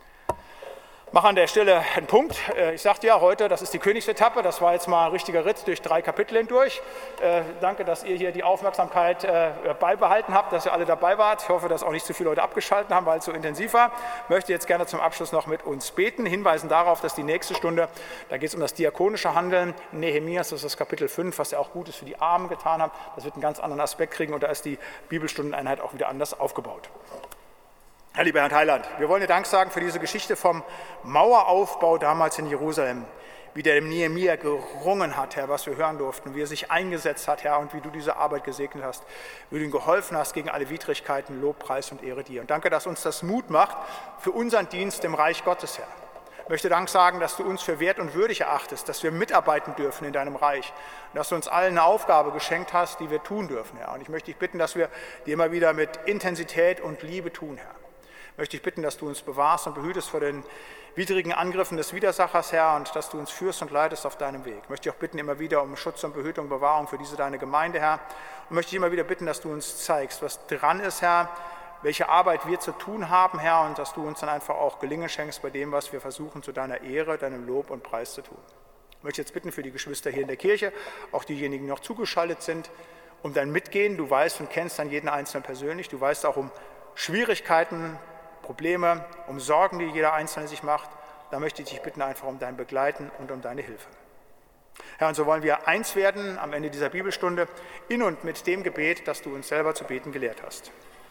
[SPEAKER 1] Ich mache an der Stelle einen Punkt. Ich sagte ja heute, das ist die Königsetappe. Das war jetzt mal ein richtiger Ritt durch drei Kapitel hindurch. Äh, danke, dass ihr hier die Aufmerksamkeit äh, beibehalten habt, dass ihr alle dabei wart. Ich hoffe, dass auch nicht zu viele Leute abgeschaltet haben, weil es so intensiv war. Ich möchte jetzt gerne zum Abschluss noch mit uns beten, hinweisen darauf, dass die nächste Stunde, da geht es um das diakonische Handeln Nehemias, das ist das Kapitel fünf, was er auch Gutes für die Armen getan hat. Das wird einen ganz anderen Aspekt kriegen und da ist die Bibelstundeneinheit auch wieder anders aufgebaut. Herr lieber Herr Heiland, wir wollen dir Dank sagen für diese Geschichte vom Maueraufbau damals in Jerusalem, wie der Nehemia gerungen hat, Herr, was wir hören durften, wie er sich eingesetzt hat, Herr, und wie du diese Arbeit gesegnet hast, wie du ihm geholfen hast gegen alle Widrigkeiten, Lob, Preis und Ehre dir. Und danke, dass uns das Mut macht für unseren Dienst im Reich Gottes, Herr. Ich möchte Dank sagen, dass du uns für wert und würdig erachtest, dass wir mitarbeiten dürfen in deinem Reich und dass du uns allen eine Aufgabe geschenkt hast, die wir tun dürfen, Herr. Und ich möchte dich bitten, dass wir die immer wieder mit Intensität und Liebe tun, Herr. Möchte ich bitten, dass du uns bewahrst und behütest vor den widrigen Angriffen des Widersachers, Herr, und dass du uns führst und leitest auf deinem Weg. Möchte ich auch bitten, immer wieder um Schutz und Behütung, Bewahrung für diese deine Gemeinde, Herr. Und möchte ich immer wieder bitten, dass du uns zeigst, was dran ist, Herr, welche Arbeit wir zu tun haben, Herr, und dass du uns dann einfach auch Gelingen schenkst bei dem, was wir versuchen, zu deiner Ehre, deinem Lob und Preis zu tun. möchte jetzt bitten für die Geschwister hier in der Kirche, auch diejenigen, die noch zugeschaltet sind, um dein Mitgehen. Du weißt und kennst dann jeden Einzelnen persönlich. Du weißt auch um Schwierigkeiten, Probleme, um Sorgen, die jeder Einzelne sich macht. Da möchte ich dich bitten einfach um dein Begleiten und um deine Hilfe. Herr, und so wollen wir eins werden am Ende dieser Bibelstunde in und mit dem Gebet, das du uns selber zu beten gelehrt hast.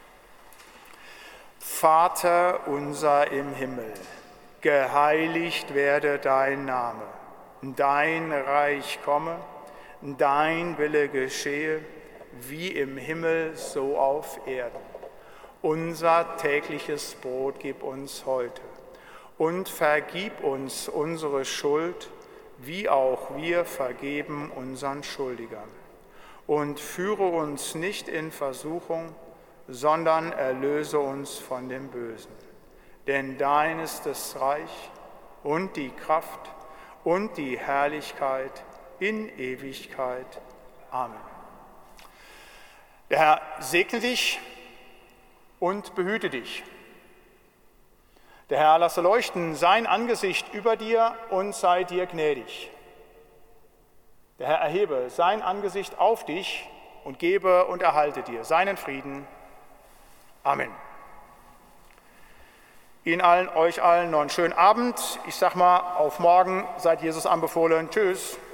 [SPEAKER 1] Vater unser im Himmel, geheiligt werde dein Name, dein Reich komme, dein Wille geschehe, wie im Himmel, so auf Erden. Unser tägliches Brot gib uns heute und vergib uns unsere Schuld, wie auch wir vergeben unseren Schuldigern. Und führe uns nicht in Versuchung, sondern erlöse uns von dem Bösen. Denn dein ist das Reich und die Kraft und die Herrlichkeit in Ewigkeit. Amen. Der Herr segne dich und behüte dich. Der Herr lasse leuchten sein Angesicht über dir und sei dir gnädig. Der Herr erhebe sein Angesicht auf dich und gebe und erhalte dir seinen Frieden. Amen. Ihnen allen, euch allen noch einen schönen Abend. Ich sag mal, auf morgen, seid Jesus anbefohlen. Tschüss.